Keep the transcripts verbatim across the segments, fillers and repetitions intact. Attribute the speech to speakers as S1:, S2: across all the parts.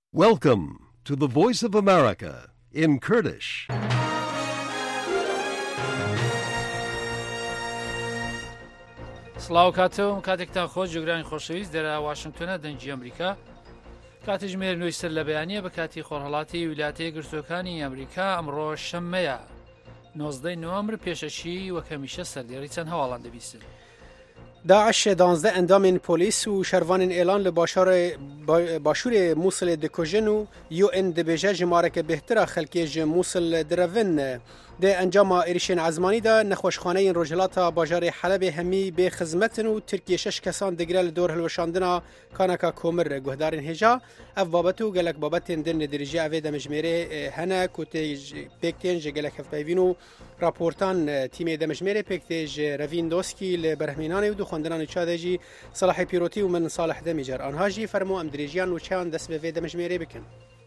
S1: Welcome to the Voice of America in Kurdish.
S2: سڵاو کاتەوە کاتێکتان خۆش جوگرانی خۆشەویست دەرا واشنگتۆنە دەنجی ئەمریکا کاتی ژمێر نوێی سەر لە بەیانیە بە کاتی خۆرهەڵاتی ویلایەتە یەکگرتووەکانی ئەمریکا ئەمڕۆ شەممەیە نۆزدەی نۆمبر پێشەشی وەک هەمیشە سەردێڕی چەند هەواڵان دەبیستن.
S3: داعش دانزده اندامên polîs û şervanên êlan li başûrê Mosulê dikujin û U N dibêje ji mareke bêhtir a xelkê ji Mosul direvin. Di encama êrişên ezmanî de nexweşxaneyên Rojhilata bajarê Helebê hemî bê xizmetin û Tirkiye şeş kesan digire li dor hilweşandina kaneka komir guhdarên hêja. Ev babet û gelek babetên din li dirêjiya evê demijmêrê hene ku pêk tên ji gelek hevpeyvîn û raportan tîmê demijmêrê pêk tê ji Revîn Doskî li berhemînanê û du xwendinan Çadê jî Salahê Pîrotî û min Salih Demîcer. Anha jî fermo em dirêjiyan û çayan dest bi vê demijmêrê bikin.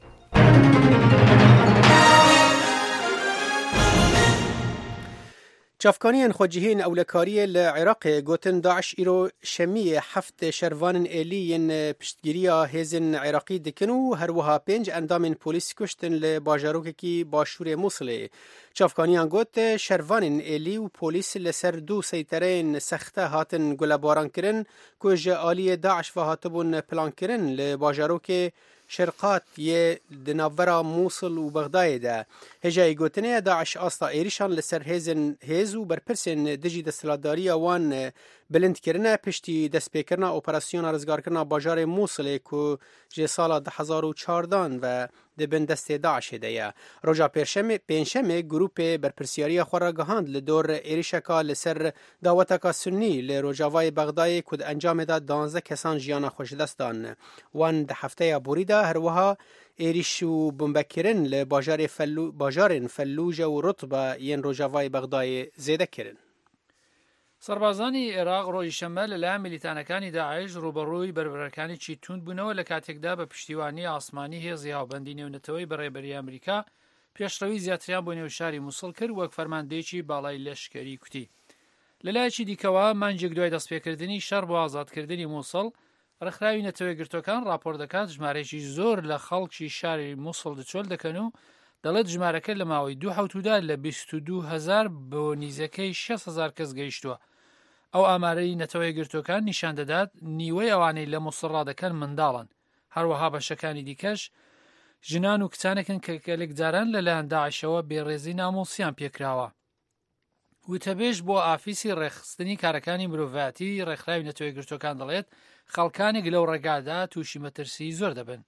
S3: Çavkaniyên xwecihîn ewlekariyê li Iraqê gotin Daeş îro şemiyê heft şervanên êlî yên piştgiriya hêzên Iraqî dikin û her wiha pênc endamên polîs kuştin li bajarokekî başûrê Mosulê. Çavkaniyan got şervanên êlî û polîs li ser du seytereyên sexte hatin gulebaran kirin ku ji aliyê Daeş ve hatibûn plankirin li bajarokê Şerqat yê di navbera Mosul û Bexdayê de. Hêjayê gotinê Daeş asta êrişan li ser hêzên hêz û berpirsên dijî desthilatdariya wan bilind kirine piştî destpêkirina operasyona rizgarkirina bajarê Mosulê ku ji sala di hezar û çardan ve dibin destê Daişê de ye. Roja pênşemê grûpê berpirsyariya xwe ra gihand li dor êrişeka li ser daweteka Sunnî li Rojavayê Bexdayê ku di encamê de danzdeh kesan jiyana xwe ji dest dan. Wan di hefteya borî de her wiha êriş û bombekirin li bajarên Fellûje û Rutbe yên Rojavayê Bexdayê zêde kirin.
S2: سەربازانی عێراق ڕۆژی شەممە لەلایەن میلیتانەکانی داعش ڕوبەڕووی بربەرەکانێکی توند بوونەوە لە کاتێکدا بە پشتیوانی ئاسمانی هێزی هاوبەندی نێونەتەوەی بەڕێبەری ئەمریکا پێشڕەوی زیاتریان بۆ نێو شاری مووسڵ کرد وەک فەرماندەیەکی باڵای لەشکەری کوتی. لەلایەکی دیکەوە مانجێک دوای دەستپێکردنی شەڕ بۆ ئازادکردنی مووسڵ ڕێکخراوی نەتەوەی گرتوەکان راپۆر دەکات ژمارەیەکی زۆر لە خەڵکی شاری مووسڵ دچۆل دەکەن و دەڵێت ژمارەکە لە ماوەی دوو حوتودا لە بیست و دوو هەزار بۆ نزیکەی شەش هەزار کەس گەیشتووە. ئەو ئامارەی نەتەوەی گرتوەکان نیشان دەدات نیوەی ئەوانەی لە مووسڵ ڕادەکەن منداڵن. هەروەها بەشەکانی دیکەش ژنان و کچانێکن کە گەلێک جاران لەلایەن داعشەوە بێڕێزی نامۆسیان پێکراوە. وتەبێژ بۆ ئافیسی ڕێخستنی کارەکانی مرۆڤایەتی ڕێکخراوی نەتەوەی گرتوەکان دەڵێت خەڵکانێک لەو ڕێگادا تووشی مەترسی زۆر دەبن.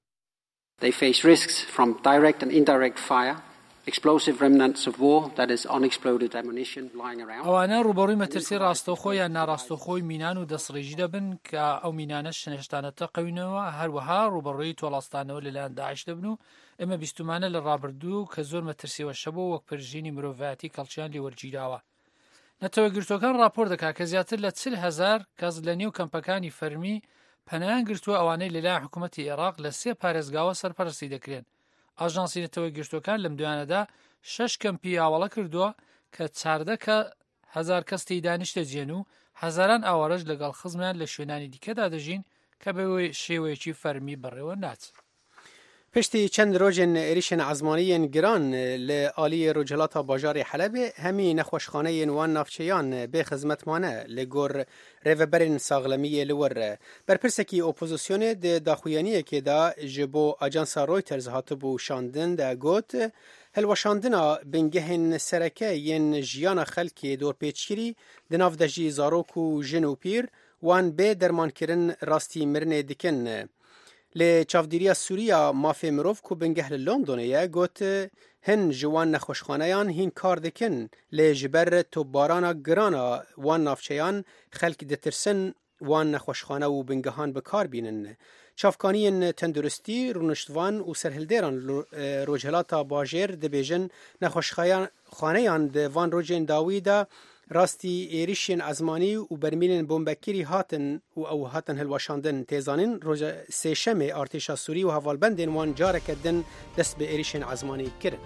S4: They face risks from direct and indirect fire, explosive remnants of war, that is unexploded ammunition lying around.
S2: ئەوانە ڕوبەڕووی مەترسی ڕاستەوخۆ یان ناڕاستەوخۆی مینان و دەسڕێژی دەبن کە ئەو مینانە شنێشتانە تەقەوینەوە هەروەها ڕوبەڕووی تۆڵاستانەوە لەلایەن داعش دەبن و ئێمە بیستمانە لە ڕابردوو کە زۆر مەترسیوە شەبەوە وەک پرژینی مرۆڤایەتی کەڵکیان لێوەرگیراوە. نەتەوەی گرتوەکان راپۆر دەکات کە زیاتر لە چل هەزار کەس لە نێو کەمپەکانی فەرمی پەنایان گرتووە ئەوانەی لەلایەن حکوومەتی عێراق لە سێ پارێزگاوە سەرپەرستی دەکرێن. ئاژانسی نەتەوەی گرتوەکان لەم دوانەدا شەش کەمپی ئاوەڵە کردووە کە چاردە کە هەزار کەس تێیدا نیشتەجێن و هەزاران ئاوەڕەش لەگەڵ خزمیان لە شوێنانی دیکەدا دەژین کە بە شێوەیەکی فەرمی بەڕێوە ناچن.
S3: پشتی چند روزên êrişên ezmaniyên giran li aliyê Rojhilata bajarê Helebê hemî nexweşxaneyên wan navçeyan bê xizmet mane li gor rêveberên saxlemiyê li wer re. Berpirsekî opozisyonê di daxuyaniyekê de ji bo ajansa Reuters hatibû şandin de got hilweşandina bingehên sereke yên jiyana xelkê dorpêçkirî di nav de jî zarok û jin û pîr wan bê dermankirin rastî mirinê dikin. Li çavdîriya Sûriya mafê mirov ku bingeh li Londonê ye got hin ji wan nexweşxaneyan hîn kar dikin lê ji ber topbarana girana wan navçeyan xelk ditirsin wan nexweşxane û bingehan bi kar bînin. Çavkaniyên tenduristî, rûniştvan û serhildêran Rojhilata bajêr dibêjin nexweşxaneyan di van rojên dawî de rastî êrişên ezmanî û bermîlên bombekirî hatin û ew hatin hilweşandin. Têzanîn roja sêşemê artêşa Sûrî û hevalbendên wan careke din dest bi êrişên ezmanî kirin.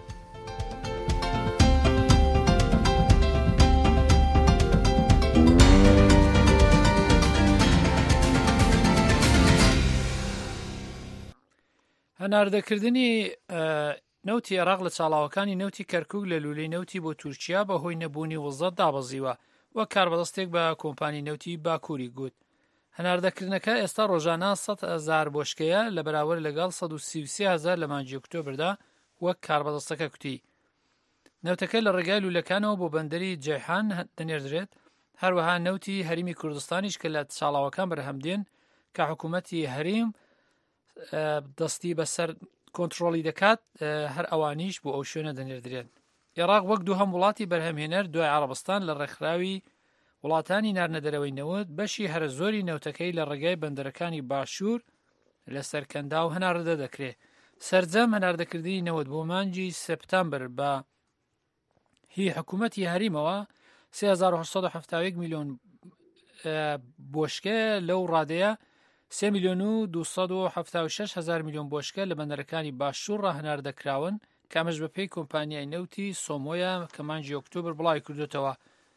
S2: هەناردەکردنی نەوتی عێراق لە چاڵاوەکانی نەوتی کەرکوک لە لولەی نەوتی بۆ تورکیا بە هۆی نەبوونی وڵزەت دابەزیوە وەک کاربەدەستێک بە کۆمپانی نەوتی باکووری گوت. هەناردەکردنەکە ئێستا ڕۆژانە سەد هەزار بۆشکەیە لە بەراورد لەگەڵ سەد و سی و سێ هەزار لە مانگی ئۆکتۆبردا وەک کاربەدەستەکە کوتی. نەوتەکە لە ڕێگای لولەکانەوە بۆ بەندەری جەیحان دەنێردرێت. هەروەها نەوتی هەریمی کوردستانیش کە لە چاڵاوەکان بەرهەمدێن کە حکوومەتی هەریم دەستی بەسەر کۆنتترۆلی دەکات هەر ئەوانیش بۆ ئەو شوێنە دەنێردرێن. عێراق وەک دوو هەم وڵاتی بەرهەمهێنەر دوای عەرەبستان لە ڕێکخراوی وڵاتانی نارنەدەرەوەی نەوت بەشی هەرە زۆری نەوتەکەی لە ڕێگای بەندەرەکانی باشوور لە سەرکەندا و هەناردە دەکرێت. سەرجەم هەناردەکردنی نەوت بۆ مانگی سپتامبر بە هی حکوومەتی هەریمەوە سێ هەزار و هەشت سەد و هەفتاد و یەک میلیۆن بۆشکە لەو ڕادەیە سێ میلیۆن و دووسەد و هەفتاد و شەش هەزار میلیۆن بۆشکە لە بەندەرەکانی باشوور ڕاهەناردەکراون کامەش بەپێی کۆمپانیای نەوتی سۆمۆیە کە مانگی ئۆکتۆبر بڵاوی کردوتەوە.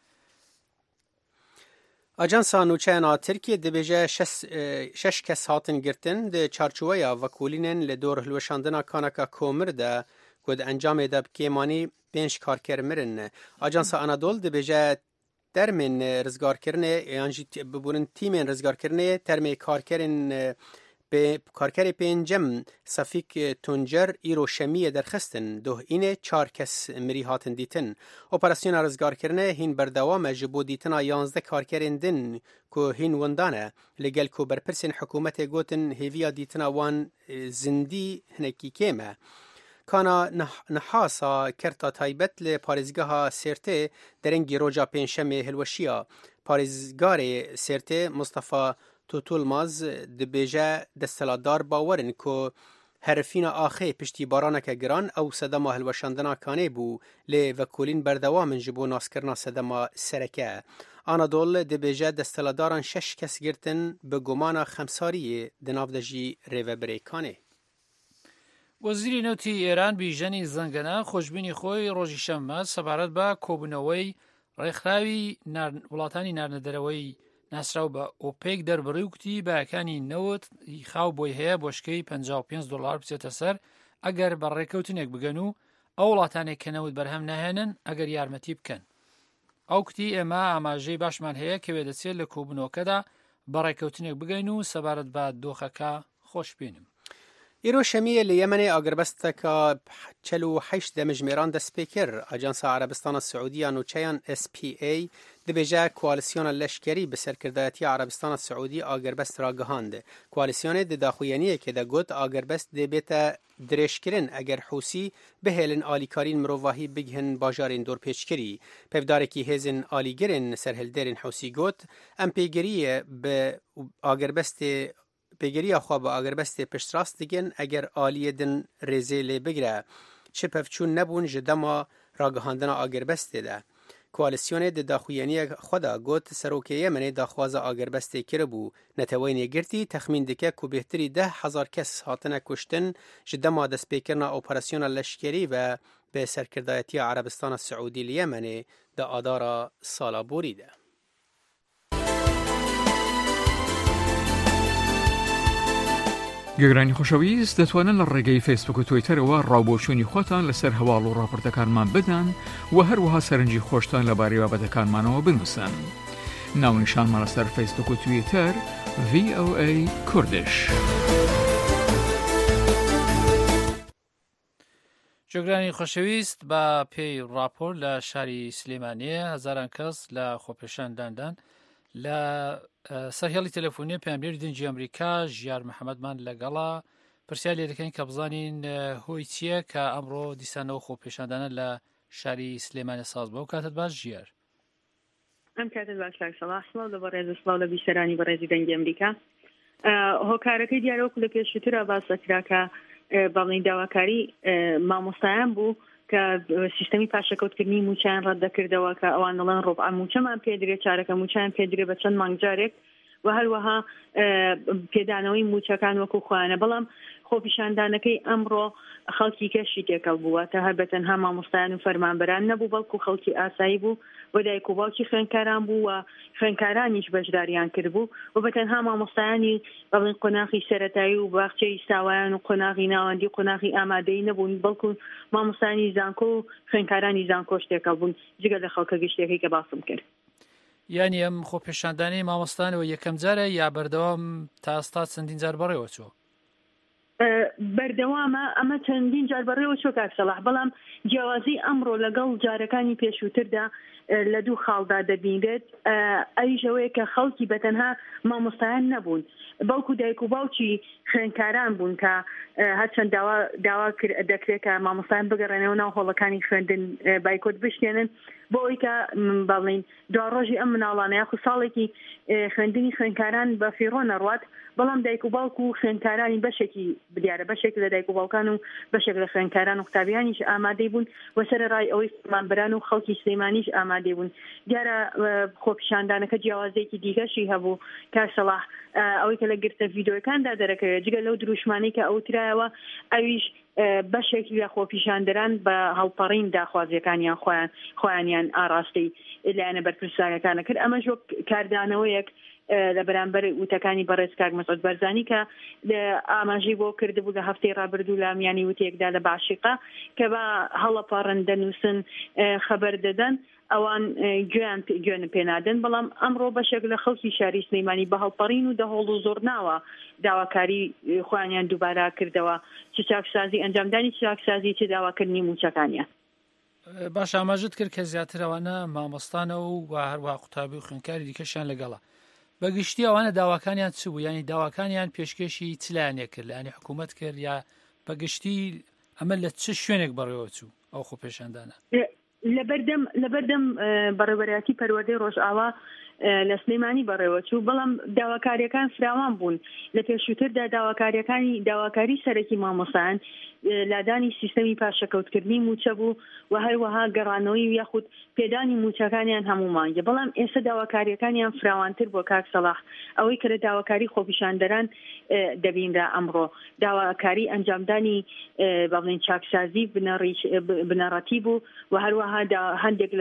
S3: ئاجانسا نوچەیەنا ترکیە دەبێژە شەش کەس هاتن گرتن دە چارچوەیە ڤەکولینن لە دۆر هەلوەشاندنا کانەکە کۆمردا کۆ دە ئەنجامێدا بکێمانی پێنج کارکەر مرن. ئاجانسا ئەنادۆل دەبێژە تەرمێن ڕزگارکردنێ یانجی ببوونن تیمێن ڕزگارکردنێ تەرمێ کارکەرن کارکەری پێنجەم سەفیک تونجەر ئیرۆ شەمیە دەرخستن دۆهینێ چار کەس مری هاتن دیتن. ئۆپەراسیۆنا ڕزگارکردنە هین بەردەوامە ji بۆ دیتنا یانزدە کارکەرên din ku hîn windan e li gel ku berpirsên hikûmetê gotin hêviya dîtina wan zindî hinekî kêm e. Kana nihasa kerta taybet li parêzgeha Sêrtê derengî roja pênşemê hilweşiya parêzgarê Sêrtê Mustafa Tutulmaz dibêje desteladar bawerin ku herifîna axê piştî baraneke giran ew sedema hilweşandina kanê bû lê vekolîn berdewamin ji bo naskirina sedema sereke. Anadol dibêje desteladaran şeş kes girtin bi gomana xemsariyê di nav de jî rêveberê kanê.
S2: وەزیری نەوتی ئێران بیژەنی زەنگەنە خۆشببینی خۆی ڕۆژی شەممە سەبارەت بە کۆبوونەوەی ڕێکخراوی وڵاتانی نارنەدەرەوەی ناسراو بە ئۆپێک دەربڕی وکتی بەیەکانی نەوت خاو بۆی هەیە بۆشکەی پەنجا و پێنج دۆلار بچێتە سەر ئەگەر بە ڕێکەوتنێک بگەن و ئەو وڵاتانێک کە نەوت بەرهەم ناهێنن ئەگەر یارمەتی بکەن. ئەو کتی ئێمە ئاماژەی باشمان هەیە کەوێ دەچێت لە کۆبوونەوەکەدا بە ڕێکەوتنێک بگەین و سەبارەت بە دۆخەکە خۆشببینم.
S3: ئیرۆ شەمیە لە یەمەنێ ئاگربەستەکە چەل و حەیشت دەمژمێران دەستپێکرد. ئاجانسا عەرەبستانە سعودیە نوچەیان ئس پی ئەی دەبێژە کوالیسیۆنە لەشکەری بەسەرکردایەتی عەرەبستانە سعودی ئاگربەست ڕاگەهاند. کوالیسیۆنێ دەداخوێنیەکێ دەگوت ئاگربەست دەبێتە درێژکردن ئەگەر حوسی بهێلن ئالیکارین مرۆڤاهی بگهن باژارên دۆرپێچکەری. پێفدارێکی هێزن ئالیگرن سەرهەلدەرên حوسی گوت ئەم پێگەریە بە ئاگربەستێ پێگەریە خوا بە ئاگربەستێ پشتڕاست دگەن ئەگەر ئالیە دن رێزێ لێ بگرە چ پەفچوون نەبوون ji dema ڕاگەهاندنا ئاگربەستێدا. کوالیسیۆنê di daxuyaniyê xwe de got serokê Yemenê daxwaza agiribestê kiribû. Neteweyên Yekgirtî texmîn dike ku bêhtirî deh hezar kes hatine kuştin ji dema destpêkirina operasyona leşkerî ve bi serkirdayetiya Erebistana Siûdî li Yemenê di adara sala borî de.
S5: گەگرانی خۆشەویست دەتوانن لە ڕێگەی فیسبوک و تویتەرەوە ڕاوبۆچوونی خۆتان لەسەر هەواڵ و ڕاپۆرتەکانمان بدەن و هەروەها سەرنجی خۆشتان لەبارەی بابەتەکانمانەوە بنووسن. ناونیشانمان لەسەر فیسبوک و تویتەر ڤی ئۆ ئەی کوردش.
S2: جۆگرانی خۆشەویست بە پێی راپۆر لە شاری سلێمانیە هەزاران کەس لە خۆپێشانداندان لە سەرهێڵی تەلەفۆنی پەیامبەری دنجی ئەمریکا ژیار محەممەدمان لەگەڵا پرسیار لێ دەکەین کە بزانین هۆی چییە کە ئەمڕۆ دیسانەوە خۆپێشاندانە لە شاری سلێمانە ساز بە و کاتت باش ژیار.
S6: ئەم کاتت باش سەڵاحڵ لە بەڕێز سڵاو لە بیسەرانی بەڕێزی دەنگی ئەمریکا. هۆکارەکەی دیارۆک لە پێشووترە باسەکراکە باڵی داواکاری مامۆستایان بوو کە سیستەمی پاشەکەوتکردنی موچیان ڕەت دەکردەوە کە ئەوان دەڵێن ڕۆبعە موچەمان پێدرێ چارەکە موچیان پێدرێ بە چەند مانگ جارێک و هەروەها پێدانەوەی موچەکان وەکو خوانە. بەڵام خۆپیشاندانەکەی ئەمڕۆ خەڵکی کەشی تێکەڵ بووە تا هەر بەتەنها مامۆستایان و فەرمانبەران نەبوو بەڵکو خەڵکی ئاسایی بوو و دایک و باوکی خوێندکاران بوو و خوێندکارانیش بەشداریان کردبوو و بەتەنها مامۆستایانی بەڵێن قۆناغی سەرەتایی و باخچەی ساوایان و قۆناغی ناوەندی قۆناغی ئامادەی نەبوون بەڵکو مامۆستایانی زانکۆ و خوێندکارانی زانکۆش تێکەڵ بوون جگە لە خەڵکە گشتێکی کە باسم کرد.
S2: یعنی ئەم خۆپیشاندانەی مامۆستانەوە یەکەم جارە یا بەردەوام تا ئێستا چەندین جار بەڕێوە چوە؟
S6: بەردەوامە ئەمە چەندین جار بەڕێوە چۆ کاک سەلاح، بەڵام جیاوازی ئەمڕۆ لەگەڵ جارەکانی پێشووتردا لە دوو خاڵدا دەبینێت. ئەویشەوەیە کە خەڵکی بەتەنها مامۆستایان نەبوون بەڵکو دایک و باوکی خوێندکاران بوون کە هەرچەند داوا دەکرێت کە مامۆستایان بگەڕێنەوە ناو هۆڵەکانی خوێندن بایکۆت بشکێنن بۆ ئەوی کە بەڵێن دوا ڕۆژی ئەم مناڵانە یاخو ساڵێکی خوێندنی خوێندکاران بە فیڕۆ نەڕوات، بەڵام دایک و باوک و خوێندکارانی بەشێکی دیارە بەشێک لە دایک و باوکان و بەشێک لە خوێندکاران و قوتابیانیش ئامادەی بوون و سەرڕای ئەوەی فەرمانبەران و خەڵکی سلێمانیش ئامادەی بوون. دیارە خۆپیشاندانەکە جیاوازێکی دیگەشی هەبوو کاک سەلاح، ئەوەی کە لە گرتە ڤیدیۆکاندا دەرەکەوێت جگە لەو دروشمانەی کە ئەو ترایەوە ئەویش بەشێکی لە خۆپیشاندەران بە هەڵپەڕین داخوازیەکانیان خۆیانیان ئاراستی لایەنە بەرپرسانەکانە کرد. ئەمە ژۆ کاردانەوەیەک لە بەرامبەر وتەکانی بەڕێز کاک مەسعود بەرزانی کە ئاماژەی بۆ کردبوو لە هەفتەی ڕابردوو لە میانی وتەیەکدا لە باشیقا کە بە هەڵەپەڕن دەنووسن خەبەر دەدەن ئەوان گوێیان گوێن پێنادەن، بەڵام ئەمڕۆ بەشێک لە خەڵکی شاری سلەیمانی بە هەڵپەڕین و دەهۆڵ و زۆر ناوە داواکاری خۆیانیان دووبارە کردەوە چ چاکسازی ئەنجامدانی چاکسازی چ داواکردنی موچەکانیان.
S2: باش ئاماژت کرد کە زیاتر ئەوانە مامۆستانە و هەروە قوتابی و خوێندکاری دیکەشیان لەگەڵە. بەگشتی ئەوانە داواکانیان چ بوو؟ ینی داواکانیان پێشکەشی چلایانێ کرد لە ینی حکوومەت کرد یا بەگشتی ئەمە لە چ شوێنێک بەڕێوە چوو ئەو خۆپیشاندانە؟
S6: لەبەردەم لەبەردەم بەڕێوەبەرەتی پەروەردەی ڕۆژئاوا لە سلێمانی بەڕێوە چوو، بەڵام داواکاریەکان فراوان بوون. لە پێشووتردا داواکاریەکانی داواکاری سەرەکی مامۆستایان لادانی سیستەمی پاشەکەوتکردنی موچە بوو و هەروەها گەڕانەوەی یاخود پێدانی موچەکانیان هەموو مانگە، بەڵام ئێستا داواکاریەکانیان فراوانتر بۆ کاک سەلاح ئەوەی کە لە داواکاری خۆپیشاندەران دەبینرا ئەمڕۆ داواکاری ئەنجامدانی بەڵێن چاکسازی بنەڕەتی بوو و هەروەها هەندێک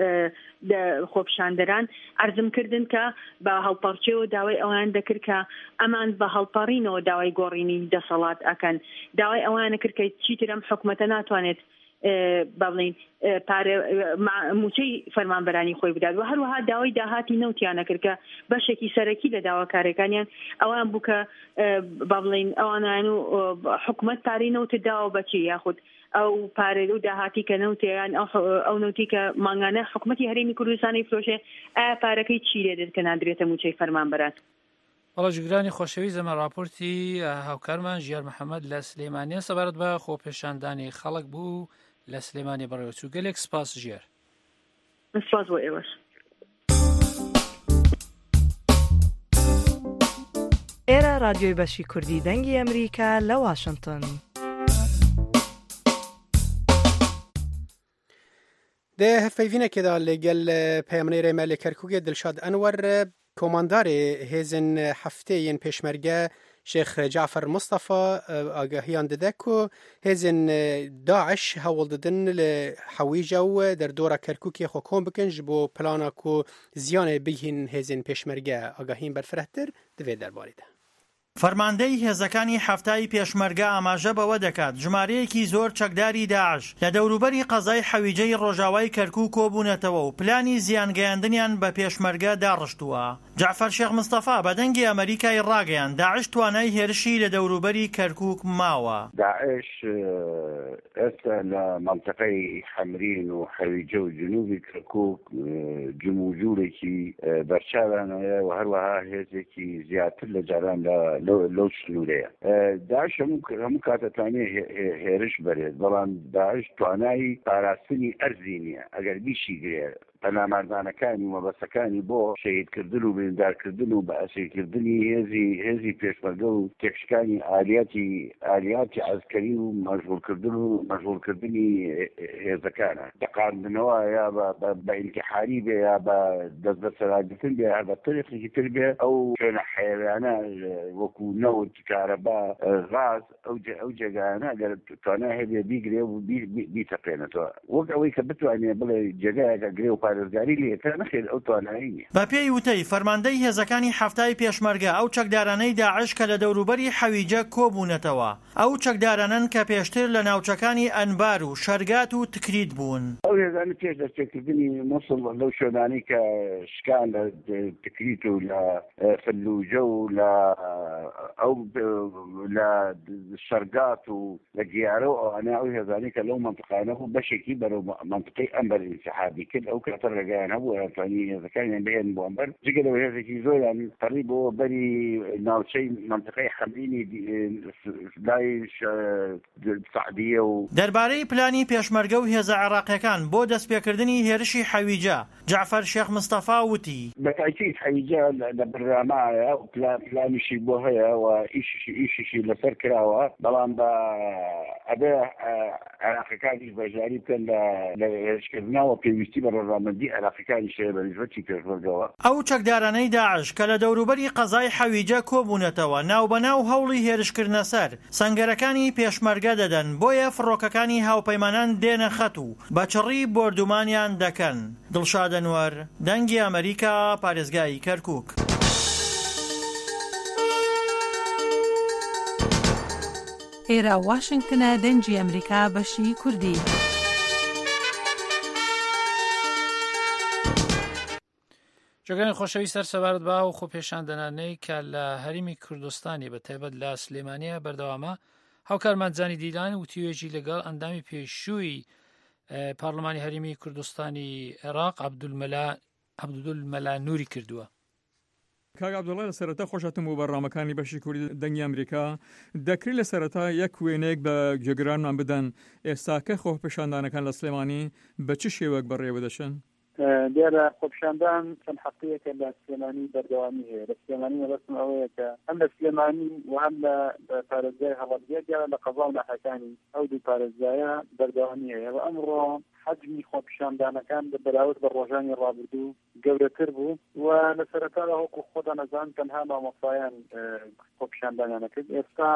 S6: لە خۆپیشاندەران عەرزم کردن کە بە هەڵپەڕچێەوە داوای ئەوان دەکرد کە ئەمان بە هەڵپەڕینەوە داوای گۆڕینی دەسەڵات ئەکەن، داوای ئەوانە کرد کە چیتر ئەم حکوومەتە ناتوانێت بەڵێن موچەی فەرمانبەرانی خۆی بدات و هەروەها داوای داهاتی نەوتیانە کرد کە بەشێکی سەرەکی لە داواکاریەکانیان ئەوان بوو کە بەڵێن ئەوانیان و حکوومەت پارەی نەوتە داوە بەچی یاخود ئەو پارێ و داهاتی کە نەوتیان ئەو نەوتی کە ماگانە حکوومەتی هەرێمی کوردستانی فرۆشێ ئایا پارەکەی چی لێدێت کە نادرێتە موچەی فەرمانبەران.
S2: بەڵێ گرانی خۆشەویست ئەمە راپۆرتی هاوکارمان ژیار محەممەد لە سلێمانیە سەبارەت بە خۆپیشاندانی خەڵک بوو لە سلێمانی بەڕێوەچوو. گەلێک سپاس ژیار.
S6: سپاس بۆ ئێوەش.
S7: ئێرە رادیۆی بەشی کوردی دەنگی ئەمریکا لە واشنگتن.
S3: ده هفەیڤینێکێدا لەگەل پەیامنەی ڕێمەلێ کەرکووکێ دڵشاد ئەنوەر کۆماندارێ هێزن هەفتەیەن پێشمەرگە شێخ جعفر مستەفا ئاگاهیان دەدەک و هێزن داعش هەوڵ دەدن لە حەویجە و دەردۆرە کەرکووکی خۆ کۆم بکەن ji بۆ پلانە و زیانێ بگین هێزن پێشمەرگە ئاگاهین بەرفرەتر دەوێت دەربارەیدا.
S8: فەرماندەی هێزەکانی هەفتای پێشمەرگە ئاماژە بەوە دەکات ژمارەیەکی زۆر چەکداری داعش لە دەوروبەری قەزای حەویجەی ڕۆژاوای کەرکووک کۆبوونەتەوە و پلانی زیانگەیاندنیان بە پێشمەرگە داڕشتووە. جعفەر شێخ مستەفا بە دەنگی ئەمریکای ڕاگەیان داعش توانای هێرشی لە دەوروبەری کەرکووک ماوە.
S9: داعش ئێستا لە مەنتەقەی حەمرین و حەویجە و جنوبی کەرکووک جموجورێکی بەرچاوانەیە و هەروەها هێزێکی زیاتر لە جاران لە لەو سنوورەیە. داعش هەموو کاتەتوانێ هێرش بەرێت، بەڵام داعش توانایی پاراستنی ئەرزی نییە. ئەگەر بیشی گرێ پەناماردانەکانی مەبەستەکانی بۆ شەهیدکردن و بریندارکردن و بەئەسیرکردنی هێزی هێزی پێشمەرگە و تێکشکانی ئالیاتی ئالیاتی عەسکەری و مەشغوڵکردن و مەشغوڵکردنی هێزەکانە تەقاندنەوە یا بە ئینتیحاری بێ یا بە دەست بەسەرادتن بێ هەر بە طریقێکی تر بێ ئەو شوێنە حەیوانە وەکو نەوت کارەبا غاز ئەو جێگایانە ئەگەر توانای هەبێ بیگرێ و بیتەقێنێتەوە وەک ئەوەی کە بتوانێ بڵێ جێگایەکە گرێ و پارێزگاری لێتە نەخێت ئەو توانایی نییە.
S8: بە پێی وتەی فەرماندەی هێزەکانی هەفتای پێشمەرگە ئەو چەکدارانەی داعش کە لە دەوروبەری حەویجە کۆبوونەتەوە ئەو چەکدارانن کە پێشتر لە ناوچەکانی ئەنبار و شەرگات و تکریت بوون.
S9: ئەو هێزانە پێش دەستپێکردنی مووسڵ لەو شوێنانی کە شکان لە تکریت و لە فلوجە و لە ئەو لە شەرگات و لە گیارە و ئەوانە ئەو هێزانی کە لەو منطقانە بوو بەشێکی بەرەو منطقەی ئەنبەر ئینسحابی کرد ئەو کاتە ڕێگایان هەبوو ئەتوانی هێزەکانیان بێن بۆ ئەنبەر جگە لەوە هێزێکی زۆریان قەریب بۆ بەری ناوچەی منطقەی حەمرینی لای سعدیە و
S8: دەربارەی پلانی پێشمەرگە و هێزە عێراقیەکان بۆ دەستپێکردنی هێرشی حەویجە جعفەر شێخ مستەفا وتی
S9: بەتاکید حەویجە لە بەرنامەیە و پلانیشی بۆ هەیە و ئیشیشی لەسەر کراوە بەڵام بە ئەبێ عێراقیەکانیش بەژاری بکەن لە هێرشکردنەوە پێویستی بە ڕۆژنامەندی عێراقیەکانی شەیە بە نسبەتی پێشمەرگەوە.
S8: ئەو چەکدارانەی داعش کە لە دەوروبەری قەزای حەویجە کۆبوونەتەوە ناوبەناو هەوڵی هێرشکردنە سەر سەنگەرەکانی پێشمەرگە دەدەن بۆیە فڕۆکەکانی هاوپەیمانان دێنە خەت و بەچڕی بۆردومانیان دەکەن. دڵشاد ئەنوەر دەنگی ئەمریکا پارێزگای کەرکووک.
S7: ئێرە واشنگتنە دەنگی ئەمریکا بەشی کوردی.
S2: جۆگەی خۆشەوی سەر سەبارەت با و خۆ پێشاندەنانەی کە لە هەرمی کوردستانی بە تایبەت لە سلێمانیە بەردەوامە هاوکارمانجانی دیلان وتیوێژی لەگەڵ ئەندامی پێشووی پارلمانی هەرمی کوردستانی عێراق عەبدولمەلا نووری کردووە.
S5: کاک عەبدوڵڵا لە سەرەتا خۆشاتم بۆ بەڕامەکانی بەشی کوردی دەنگی ئەمریکا دەکرێت لە سەرەتا یەک وێنەیەک بە گوێگرانمان بدەن ئێستاکە خۆ پێشاندانەکان لە سلێمانی بە چ شێوەک بەڕێوە دەشن؟
S10: دیارە خۆپیشاندان چەند هەفتەیەکە لە سلێمانی بەردەوامی هەیە. لە سلێمانی مەبەستم ئەوەیە کە هەم لە سلێمانی و هەم لە پارێزگای هەڵەبجە دیارە لە قەزا و ناحەکانی ئەو دوو پارێزگایە بەردەوامی هەیە و ئەمڕۆ حجمی خۆپیشاندانەکان بەراورد بە ڕۆژانی ڕابردوو گەورەتر بوو و لە سەرەتادا وەکو خۆدا نەزان تەنها مامۆستایان خۆپیشاندانیانە کرد. ئێستا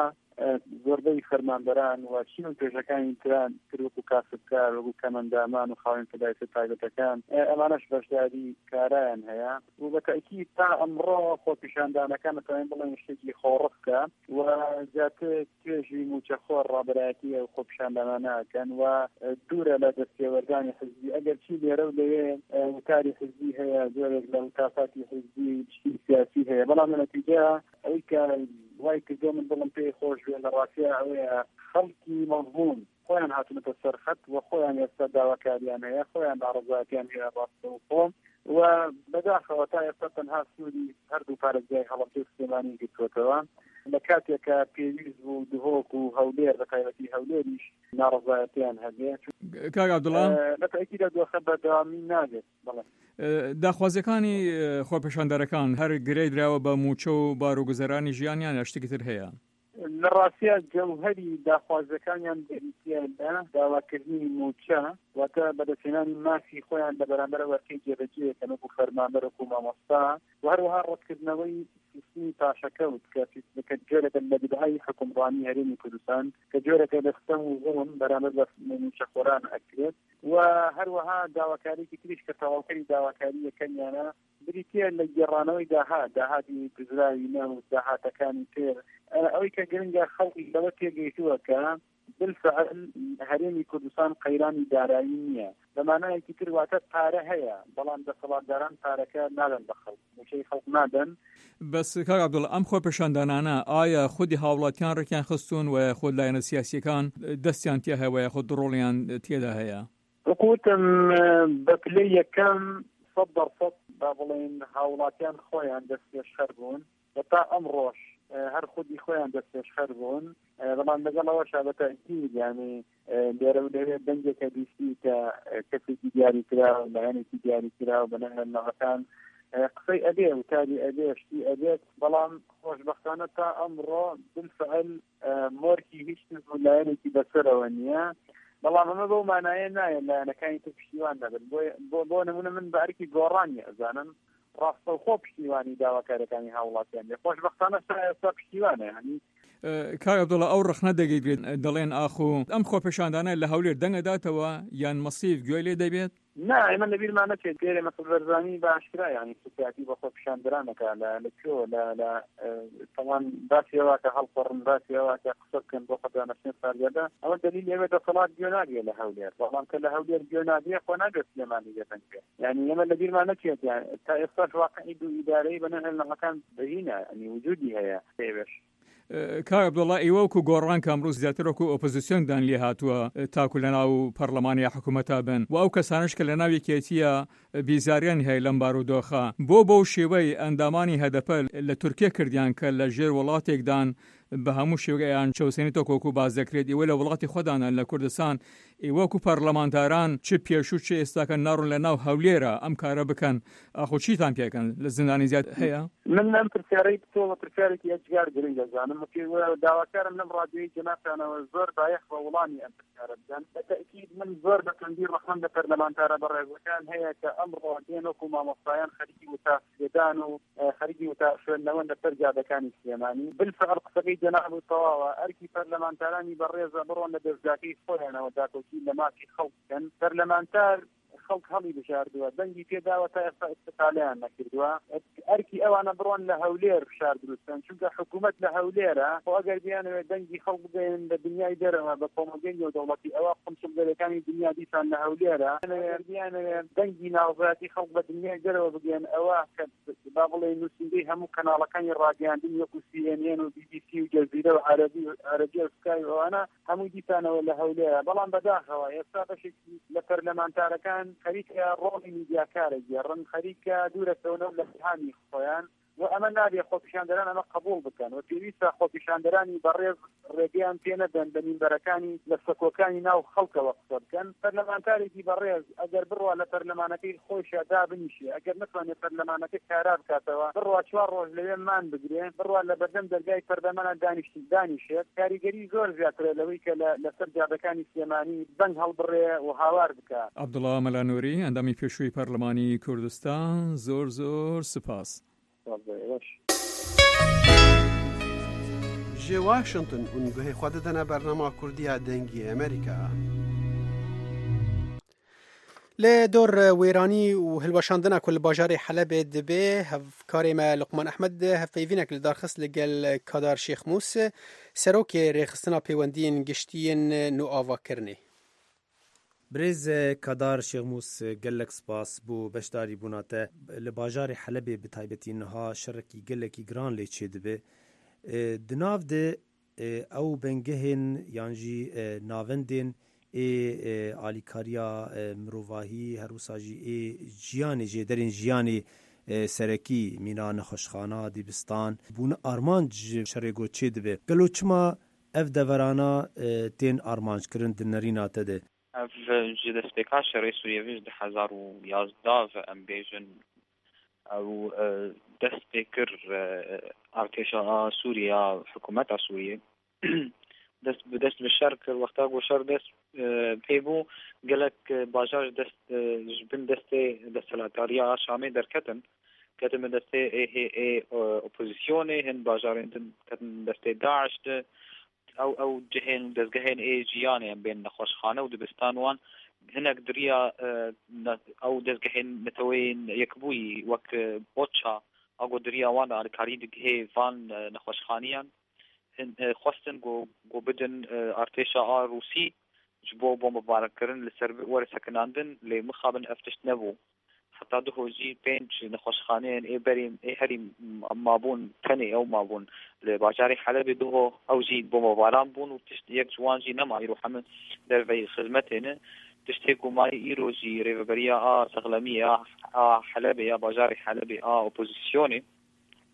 S10: زۆربەی فەرماندەران و چین و توێژەکانی تران کرد و کاسبکار وەکو کەمەندامان و خاوێن پەدایەتی تایبەتەکان ئەمانەش بەشداری کارایان هەیە و بە تەئکید تا ئەمڕۆ خۆپیشاندانەکان دەتوانین بڵێن شتێکی خۆڕق بکە و زیاتر توێژی موچەخۆر ڕابەرایەتی و خۆپیشاندانانەکەن و دوورە لە دەستێوەردانی حزبی ئەگەر چی لێرە و لەوێ وتاری حزبی هەیە زۆرێک لە وتافاتی حزبی شتی سیاسی هەیە بەڵام لە نەتیجە ئەوەی کە وای کردو من بڵم پێی خۆش بێ لە ڕاستیە ئەوەیە خەڵکی مەڵبوون خۆیان هاتونەتە سەرخەت و خۆیان ئێستا داواکاریان هەیە خۆیان ناڕەزایەتیان هەیە ڕاستە و خۆم و بەداخەوە تا ئێستا تەنها سوودی هەردوو پارێزگای هەڵەبجە سلێمانی گرتووەتەوە لە کاتێکە پێویست بوو دهۆک و هەولێر بە تایبەتی هەولێریش ناڕەزایەتیان هەبێ.
S5: کاک عەبدوڵڵا
S10: لە تەئکیدە دۆخە بەردەوامی نابێت. بەڵێ
S5: داخوازیەکانی خۆپیشاندەرەکان هەر گرەی درراوە بە موچە و باروگوزەرانی ژیانیان شتێکی تر هەیە؟
S10: لە ڕاستیە جەوهەری داخوازەکانیان بریتیاندا داواکردنی موچە واتە بەدەستێنانی مافی خۆیان لە بەرامبەر وەرکەی جێبەجێکەن وەکو فەرماندەر وەکو مامۆستا و هەروەها ڕەتکردنەوەی سیستمی پاشەکەوت کە جۆرەکە لە بدعای حکومڕانی هەرێمی کوردستان کە جۆرەکە لە ستەم و زوڵم بەرامبەر بە موچەخۆران ئەکرێت و هەروەها داواکاریی تریش کە تەواوکەری داواکاری یەکەمیانە بریتە لە گێڕانەوەی داهات داهاتی گزراوی ناو داهاتەکانی تر ئەوەی کە گرنگە خەڵکی لەوە تێگەیشتووە کە بالفعل هەرێمی کوردستان قەیرانی دارایی نییە بەمانایەکی تر واتە پارە هەیە بەڵام دەسەڵاتداران پارەکە نادەن بە خەڵک موچەی خەڵک نادەن.
S5: بەس کاک عەبدوڵڵا ئەم خۆپیشاندانانە ئایا خودی هاوڵاتیان ڕێکیان خستون و خۆ لایەنە سیاسیەکان دەستیان تێ هەوەیە خۆ دڕۆڵیان تێدا هەیە؟
S10: وەکوتم بە پلەی یەکەم سەد دەرسەد با بڵێن هاوڵاتیان خۆیان دەستێشخەر بوون و تا ئەم ڕۆژ هەر خودی خۆیان دەستێشخەر بوون بەڵام لەگەڵەوە شابەتەکیید یعنی لێرە و لەوێ دەنگێکە دیستی کە کەسێکی دیاری کرا و لایەنێکی دیاری کرا و بەنەهێنەوەکان قسەی ئەبێ و تاری ئەبێ شتی ئەبێت بەڵام خۆشبەختانە تا ئەمڕۆ بالفعل مۆرکی هیچ لایەنێکی بەسەرەوە نییە بەڵام ئەمە بەو مانایە نایە لایەنەکانی تر پشتیوان دەبن بۆ نمونە من بە ئەرکی گۆڕانی ئەزانم ڕاستە خۆ پشتیوانی داواکارەکانی هاوڵاتیان لێ خۆشبەختانە ئێستا پشتیوانە هەنی
S5: کاک عەبدوڵڵا ئەو ڕخنە دەگەیت دەڵێن ئاخۆ ئەم خۆپێشاندانە لە هەولێر دەنگەداتەوە یان مەسیف گوێ لێ دەبێت
S10: نا ئێمە لەبیرمان نەچێت گێرێ مەسڵ بەرزانی باشکرا ینی سوسیاتی بە خۆپیشاندرانەکە لە کۆ لە تەوان باسیەوە کە هەڵقڕن باسیەوە کە قسە بکەن بۆ خەدانەشتێن ساردێدا ئەوە دلیل ئێوە دەسەڵات گوێ ناگێ لە هەولێر بەڵام کە لە هەولێر گوێ ناگێ خۆ ناگەت سلێمانی دەتەن پێ یعنی ئێمە لەبیرمان نەچێت تا ئێستاش واقعی دوو ئیدارەی بەنەهێنەکان بەهینە ینی وجودی هەیە پێوێش
S5: کاک عەبدوڵڵا ئێوە وەکو گۆڕان کە ئەمڕۆ زیاتر وەکو ئۆپۆزیسیۆندان لێ هاتووە تاکو لە ناو پەرلەمانی حکوومەتا بن و ئەو کەسانش کە لە ناو یەکێتیە بیزاریان هەیە لەم بارودۆخە بۆ بەو شێوەی ئەندامانی هەدەپە لە تورکیا کردیان کە لە ژێر وڵاتێکدان بە هەموو شێوەیان چەوسێنێتەوە کۆکو باز دەکرێت ئێوە لە وڵاتی خۆدانە لە کوردستان ئێوەکو پەرلەمانتاران چ پێشوو چ ئێستاکە ناڕۆن لە ناو هەولێرە ئەم کارە بکەن ئاخۆ چیتان پێکەن لە زندانی زیاد هەیە
S10: من ئەم پرسیارەی تۆ پرسیارێکی یەکجار گرنگ دەزانم داواکارم لەم ڕادیۆی جەنابتانەوە زۆر بایەخ بە وڵامی ئەم پرسیارە بدەن بەتەکید من زۆر بەکەندی ڕەخەم لە پەرلەمانتارە بەڕێزەکان هەیە کە ئەمڕۆ دێن وەکو مامۆستایان خەریکی وتاسێدان و خەریکی وتا خوێندنەوە لەسەر جادەکانی سلێمانی بالفعل قسەکەی جەناب و تەواوە ئەرکی پەرلەمانتارانی بەڕێزە بڕۆن لە دەستگاکەی خۆیانەوە داکەوتی لە ماسی خەڵک بکەن پەرلەمانتار خەڵک هەڵی بشاردووە دەنگی پێداوە تا ئێستا ئستفادەیان نەکردووە ئەرکی ئەوانە بڕۆن لە هەولێر شار دروستن چونکە حکوومەت لە هەولێرە خۆ ئەگەر بیانەوێت دەنگی خەڵک بگەین لە دنیای دەرەوە بە کۆمەلگەی و دەوڵەتی ئەوە قمسڵگەرەکانی دنیا دیسان لە هەولێرە بیانەوێت دەنگی ناوزاتی خەڵک بە دنیای دەرەوە بگەن ئەوە کە با بڵێ نووسندەی هەموو کەناڵەکانی ڕادیاندن وەکو سی ئێن ئێن و بی بی سی و جەزیرە و عەرەبی عەرەبی و سکای ئەوانە هەمووی دیسانەوە لە هەولێرە بەڵام بەداخەوە ئێستا بەشێکی لە پەرلەمانتارەکان خەریکە ڕۆڵی میدیاکارە گێڕن خەریکە دوورەکەونەوە لە جیهانی خۆیان و ئەمە نابێ خۆپیشاندەران ئەمە قبول بکەن و پێویستە خۆپیشاندەرانی بەڕێز ڕێگەیان پێ نەدەن بە مینبەرەکانی لە سەکۆکانی ناو خەڵکەوە قسە بکەن پەرلەمانتارێکی بەڕێز ئەگەر بڕوا لە پەرلەمانەکەی خۆیشە دابنیشێ ئەگەر نتوانێت پەرلەمانەکە کارا بکاتەوە بڕوا چوار ڕۆژ لەوێ مان بگرێن بڕوا لە بەردەم دەرگای پەرلەمانە دانیشتی دانیشێت کاریگەری زۆر زیاترە لەوەی کە لەسەر جادەکانی سلێمانی بەنگ هەڵبڕێ و هاوار بکە.
S5: عەبدوڵڵا مەلانووری ئەندامی پێشووی پەرلەمانی کوردستان زۆر زۆر سپاس.
S1: جێ واشنگتن ئونگوهەی خوا دەدەنە بەرنامە کوردیە دەنگی ئەمریکا.
S3: لە دۆر وێرانی و هەلوەشاندنا کول باژارێ حەلەبێ دەبێ هەڤکارێمە لوقمان ئەحمەد هەفەیڤینێک لە دارخست لەگەل کادار شێخ موس سەرۆکێ ڕێخستنا پەیوەندیên گشتیên نو ئاواکردنê.
S11: برێز کادار شێخ موس gelek spas بۆ بەشداری بووناتە لە باژارê حەلەبێ bi taybetî niha şerekî gelekî giran lê çê dibe. Di nav de ew bengehên yan jî navendên ê alîkariya mirovahî herwisa jî ê jiyanê jê derên jiyanê serekî mîna nexweşxana dîbistan bûne armanc şerê got çê dibe. Gelo çima ev deverana tên armanjkirin di nerîna te de.
S12: Ev ji destpêka şerê Sûriyevî di hezar û yazda ve em bêjin ew dest pê kir artêşa Sûriya hikûmeta Sûriyê dest bi dest bi şer kir wexta got şer dest pê bû gelek bajar dest ji bin destê desthilatariya Şamê derketin ketin bi destê ê opozîsyonê hin bajarên din ketin destê Daeş de ew ew cihên dezgehên ê jiyanê em bên nexweşxane û dibistan wan hinek diriya ew dezgehên netewên yekbûyî wek Boça ago diriya wan alîkarî digihê van nexweşxaniyan xwestin got bidin artêşa a Rûsî ji bo bombebarankirin li ser werî sekinandin lê mixabin ev tişt nebû. Heta diho jî pênc nexweşxaneyên ê berî ê herî mabûn tenê ew mabûn li bajarê Helebê diho ew jî bombebaran bûn û tişt yek ji wan jî nema îro hemin derveyî xizmetê ne tiştê ku mayî îro jî rêveberiya a Sexlemî a Helebê ya bajarê Helebê a opozîsyonê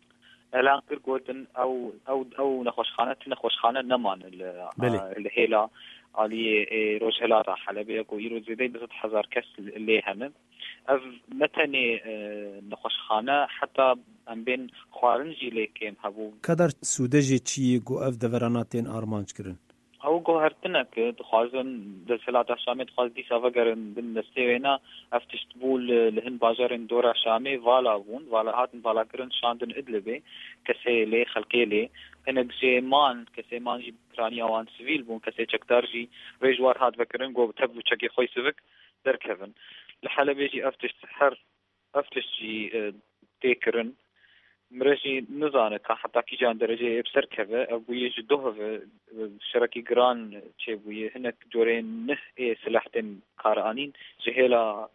S12: اعلان کرد گوتن او او او نخوشخانه نخوشخانه نمان الهيلا علي روجهلات حلبية كويرو زيدي بس هزار كس اللي هن اف متني نخوشخانه حتى ام بين خوارنجي ليكين هبو
S11: كدر سودجي چي گو اف دوراناتين ارمانج کرن
S12: او گوهرتنك دخوازن دسلات شامي دخواز دي سافقرن بالنستيوينا افتشتبول لهن باجرن دورا شامي فالا بون فالا هاتن فالا كرن شاندن ادلبي كسي لي خلقي لي هنك جيمان كسي مان جي برانيا وان سيفيل بون كسي چكدار جي ريجوار هات بكرن گو تبو چكي خوي سيفك دركفن لحلبي جي افتشت حر افتشت جي تيكرن مرجي نزانه که حتی کی جان درجه بسر كذا ابوي جدوه شركي جران تشبوي هناك جورين نه سلاحتين قارانين جهلا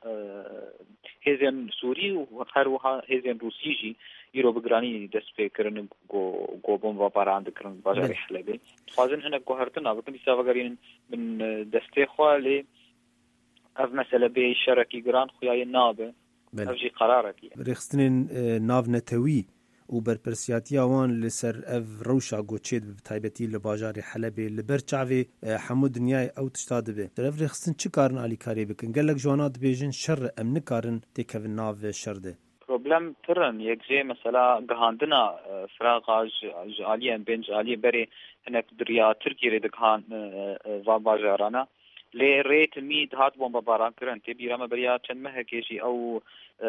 S12: هزين سوري وهروها هزين روسيجي يرو بجراني دس فكرن جو جو بومبا باراند كرن بازار حلبي خازن هناك جوهرتنا بكن يسافقرين من دستي خوالي اف مساله بي شركي جران خويا نابه افجي قرارك
S11: رخصتن ناف نتوي و برپرسیاتی آوان لسر اف روشا گوچید به تایبتی لباجار حلبی لبرچاوی همو دنیای او تشتاده به در اف رخصتن چی کارن آلی کاری بکن گلک جوانات بیجن شر امن کارن تیکو ناو شرده
S12: پروبلم ترن یک جه مثلا گهاندنا فراغ جالی بین جالی بری هنک دریا ترکی ری دکان و باجارانا لی ریت مید هات بومبا باران کرن تبی رام بریا چند مه کیشی او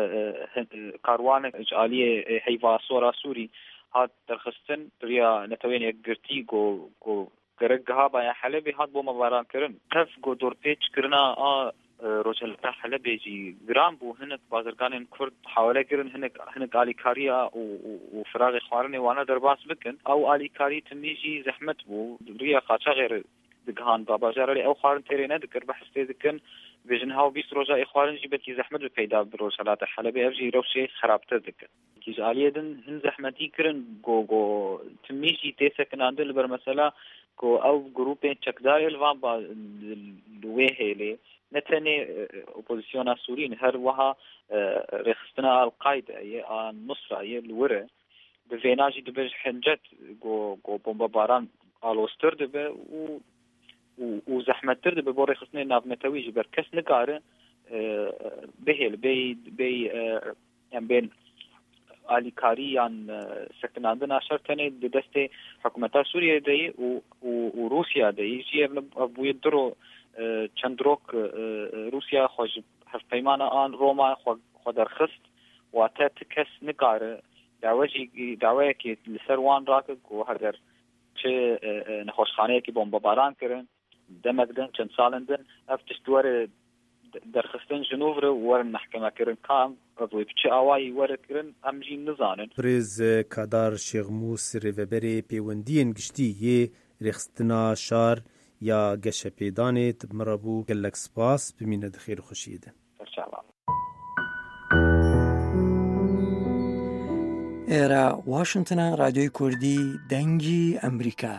S12: کاروان جالی حیوا سورا سوری هات درخستن دریا نتوین یک گرتی گو گو گرگها با حلبی هات بومبا باران کرن کف گو دور پیچ کرنا آ روجلتا حلبی جی گرام بو هنک بازرگان کرد حواله کرن هنک هنک آلی کاریا و فراغ خوارنی وانا درباس بکن او آلی کاری تمیجی زحمت بو دریا خاچا غیر دقهان بابا جاري او خارن ترينا ذكر بحثي ذكن بجنها وبيس رجاء اخوارن جبتي زحمه الفيدا بروشالات حلبي افجي روشي خرابته ذكر كي جاليدن هن زحمتي كرن جو جو تميشي تيسكن عندل بر مثلا كو او جروبين تشكدار الفان با لوهيلي نتني اوبوزيسيون سوريين هر وها رخصتنا القاعده اي النصره اي الوره بفيناجي دبج حنجت جو جو بومبا باران الوستر دبه و و زحمت ترد به بور خصني ناف نتويج بركس نقاره بهل بي بي ام بين علي كاريان سكن عندنا شرطني دسته حكومه سوريا دي و روسيا دي جي ابو يدرو چندروك روسيا خوش حرف پیمانه ان روما خو درخست واتتكس نقاره دعوجي دعوه لسروان راك و هدر چه نخوشخانه کی بمب باران کرن دمدن چند سالندن افتش دوار درخستن جنوبر ور محکمه کرن کام ابو بچ اوای ور کرن امجی نزانن
S11: پرز کادار شیخ موسی ریوبری پیوندین گشتی ی رخصتنا شار یا گش پیدانت مربو گلک سپاس بمینه خیر خوشیده
S12: انشاءالله
S13: ئێرە واشنگتنە رادیۆی کوردی دەنگی ئەمریکا.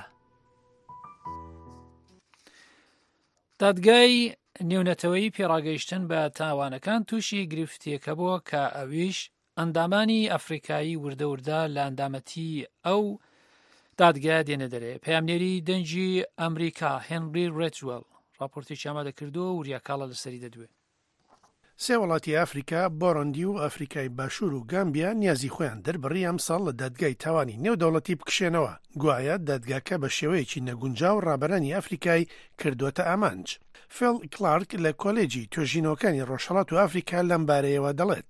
S2: دادگای نێونەتەوەی پێڕاگەیشتن بە تاوانەکان تووشی گرفتیەکە بووە کە ئەویش ئەندامانی ئەفریقایی وردەوردە لە ئەندامەتی ئەو دادگایە دێنە دەرێ. پەیامنێری دەنگی ئەمریکا هێنری ڕێجوەل راپۆرتێکی ئامادەکردووە و وریاکاڵە لەسەری دەدوێت.
S14: سێ وڵاتی ئەفریقا بۆڕەندی و ئەفریقای باشوور و گامبیا نیازی خۆیان دەربڕی ئەم ساڵ لە دادگای تاوانی نێودەوڵەتی بکشێنەوە. گوایە دادگاکە بە شێوەیەکی نەگونجاو ڕابەرانی ئەفریقای کردوتە ئامانج. فێڵ کلارک لە کۆلێجی توێژینەوەکانی ڕۆژهەڵات و ئەفریقا لەم بارەیەوە دەڵێت.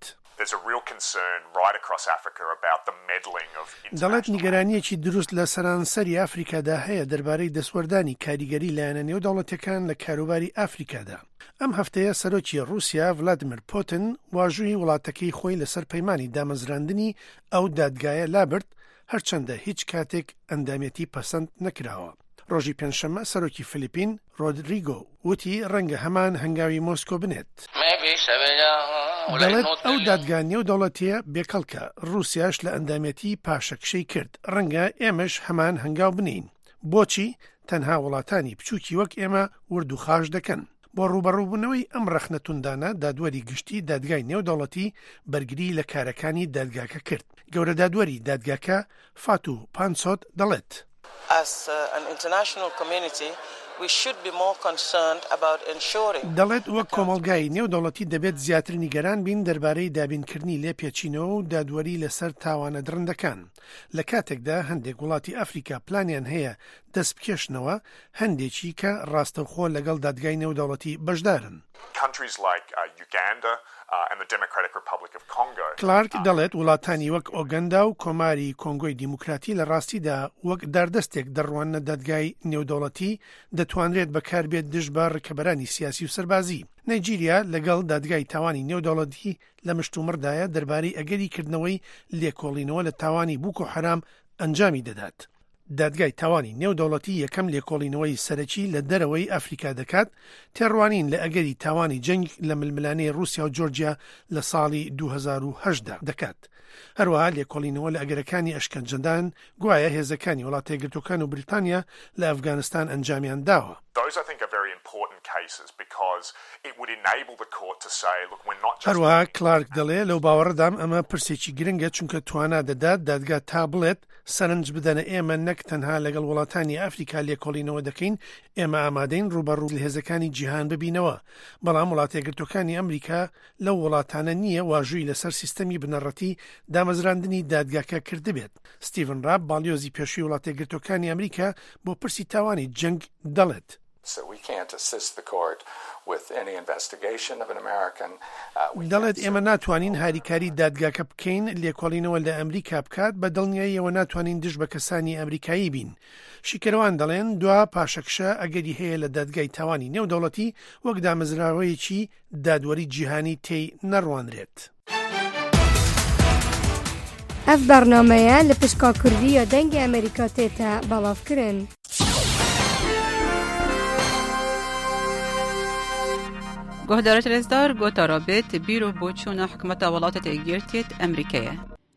S14: دەڵێت نیگەرانیەکی دروست لە سەرانسەری ئەفریقادا هەیە دەربارەی دەسوەردانی کاریگەری لایەنە نێودەوڵەتەکان لە کاروباری ئەفریقادا. ئەم هەفتەیە سەرۆکی رووسیا ڤلادیمیر پوتین واژووی وڵاتەکەی خۆی لەسەر پەیمانی دامەزراندنی ئەو دادگایە لابرد هەرچەندە هیچ کاتێک ئەندامەتی پەسەند نەکراوە. ڕۆژی پێنجشەممە سەرۆکی فلیپین ڕۆدریگۆ وتی ڕەنگە هەمان هەنگاوی مۆسکۆ بنێت. دەڵێت ئەو دادگا نێودەوڵەتیە بێکەڵکە رووسیاش لە ئەندامەتی پاشەکشەی کرد ڕەنگە ئێمەش هەمان هەنگاو بنین. بۆچی تەنها وڵاتانی بچووکی وەک ئێمە ورد و خاش دەکەن. بۆ ڕوبەڕووبوونەوەی ئەم ڕەخنەتوندانە دادوەری گشتی دادگای نێودەوڵەتی بەرگری لە کارەکانی دادگاکە کرد. گەورە دادوەری دادگاکە فاتو پانسۆت دەڵێت دەڵێت وەک کۆمەڵگای نێودەوڵەتی دەبێت زیاتر نیگەران بین دەربارەی دابینکردنی لێ پێچینەوە و دادوەری لەسەر تاوانە درندەکان. لە کاتێکدا هەندێک وڵاتی ئەفریقا پلانیان هەیە دەست بکێشنەوە هەندێکی کە ڕاستەوخۆ لەگەڵ دادگای نێودەوڵەتی بەشدارن. کلارک دەڵێت وڵاتانی وەک ئۆگەندا و کۆماری کۆنگۆی دیموکراتی لە ڕاستیدا وەک داردەستێک دەڕوانە دادگای نێودەوڵەتی دەتوانرێت بەکاربێت دژ بە ڕکەبەرانی سیاسی و سەربازی. نایجیریا لەگەڵ دادگای تاوانی نێودەوڵەتی لە مشتومڕدایە دەربارەی ئەگەری کردنەوەی لێکۆڵینەوە لە تاوانی بووکۆ حرام ئەنجامی دەدات. دادگای تاوانی نێودەوڵەتی یەکەم لێکۆڵینەوەی سەرەکی لە دەرەوەی ئەفریقا دەکات تێڕوانین لە ئەگەری تاوانی جەنگ لە ململانەی رووسیا و جۆرجیا لە ساڵی دوو هەزار و هەشت دەکات. هەروەها لێکۆڵینەوە لە ئەگەرەکانی ئەشکەنجەدان گوایە هێزەکانی وڵاتە یەکگرتووەکان و بریتانیا لە ئەفغانستان ئەنجامیان داوە. هەروەها کلارک دەڵێ لەو باوەڕدام ئەمە پرسێکی گرنگە چونکە توانا دەدات دادگا تا بڵێت سەرنج بدەنە ئێمە نەک تەنها لەگەڵ وڵاتانی ئەفریقا لێکۆڵینەوە دەکەین ئێمە ئامادەین ڕوبەڕوو لە هێزەکانی جیهان ببینەوە. بەڵام وڵاتە یەکگرتووەکانی ئەمریکا لەو وڵاتانە نییە واژووی لەسەر سیستەمی بنەڕەتی دامەزراندنی دادگاکە کردبێت. ستیڤن راب باڵیۆزی پێشووی وڵاتە یەکگرتووەکانی ئەمریکا بۆ پرسی تاوانی جەنگ دەڵێت. دەڵێت ئێمە ناتوانین هاریکاری دادگاکە بکەین لێکۆڵینەوە لە ئەمریکا بکات بە دڵنیاییەوە ناتوانین دژ بە کەسانی ئەمریکایی بین. شیکەروان دەڵێن دوا پاشەکشە ئەگەری هەیە لە دادگای تاوانی نێودەوڵەتی وەک دامەزراوەیەکی دادوەری جیهانی تێی نەڕوانرێت.
S15: ئەف بەرنامەیە لە پشکا کوردیە دەنگی ئەمریکا تێتە بەڵاوکردن.
S16: گۆهدارە رێزدار گۆتا رابێت بیرۆ بۆ چوونە حکومەتە وڵاتە تێگیرتێت ئەمریکایە.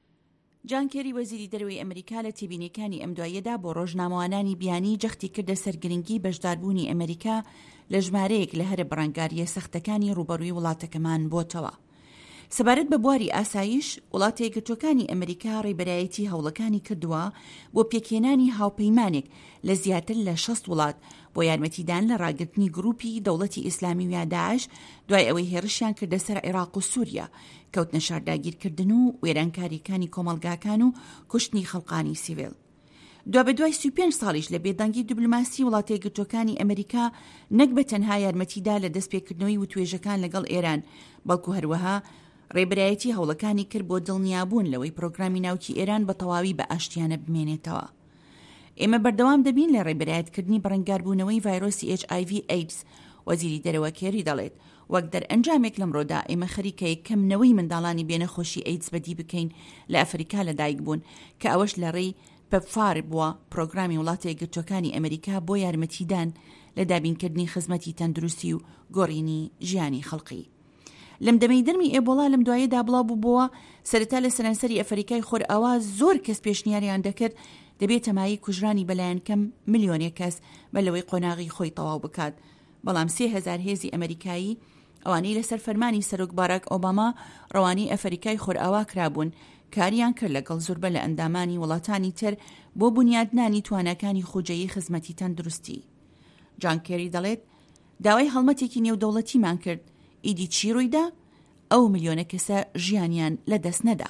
S17: جان کێری وەزیری دەرەوەی ئەمریکا لە تێبینیەکانی ئەم دوایەدا بۆ ڕۆژنامەوانانی بیانی جەختی کردە سەرگرنگی بەشداربوونی ئەمریکا لە ژمارەیەک لە هەرە بەڕەنگاریە سەختەکانی ڕوبەڕووی وڵاتەکەمان بۆتەوە. سەبارەت بە بواری ئاسایش وڵاتە یەکگرتووەکانی ئەمریکا ڕێبەرایەتی هەوڵەکانی کردووە بۆ پێکهێنانی هاوپەیمانێک لە زیاتر لە شەست وڵات بۆ یارمەتیدان لە ڕاگررتنی گروپی دەوڵەتی ئیسلامی و داعش دوای ئەوەی هێرشیان کردە سەر عێراق و سووریا کەوتنە شارداگیرکردن و وێرانکاریەکانی کۆمەلگاکان و کوشتنی خەڵقانی سیڤیل. دوا بە دوای سی و پێنج ساڵیش لە بێدەنگی دیبلۆماسی وڵاتە یەکگرتووەکانی ئەمریکا نەک بە تەنها یارمەتیدا لە دەستپێکردنەوەی وتوێژەکان لەگەڵ ئێران بەڵکو هەروەها ڕێبەرایەتی هەوڵەکانی کرد بۆ دڵنیابوون لەوەی پرۆگرامی ناوکی ئێران بە تەواوی بە ئاشتیانە بمێنێتەوە. ئێمە بەردەوام دەبین لە ڕێبەرایەتکردنی بەڕەنگاربوونەوەی ڤایرۆسی ئێچ ئای ڤی ئەیدز. وەزیری دەرەوە کێری دەڵێت وەک دەرئەنجامێک لەمڕۆدا ئێمە خەریکە کەمنەوەی منداڵانی بێنەخۆشی ئەیدز بەدی بکەین لە ئەفریقا لەدایک بوون کە ئەوەش لە ڕێی پەپفار بووە پرۆگرامی وڵاتە یەکگرتووەکانی ئەمریکا بۆ یارمەتیدان لە دابینکردنی خزمەتی تەندروستی و گۆڕینی ژیانی خەڵقی. لەم دەمەی دەرمی ئێبۆڵا لەم دوایەدا بڵاو بووبەوە سەرەتا لە سەرانسەری ئەفریقای خۆرئاوا زۆر کەس پێشنیاریان دەکرد دەبێت تەمایی کوژرانی بەلایەن کەم ملیۆنێک کەس بە لەوەی قۆناغی خۆی تەواو بکات. بەڵام سێ هەزار هێزی ئەمریکایی ئەوانەی لەسەر فەرمانی سەرۆک باراک ئۆباما ڕەوانی ئەفریقای خۆرئاوا کرابوون کاریان کرد لەگەڵ زۆربە لە ئەندامانی وڵاتانی تر بۆ بنیادنانی توانەکانی خوجەیی خزمەتی تەندروستی. جان کێری دەڵێت داوای هەڵمەتێکی نێودەوڵەتیمان کرد ئیدی چی ڕوویدا؟ ئەو ملیۆنە کەسە ژیانیان لە دەست نەدا.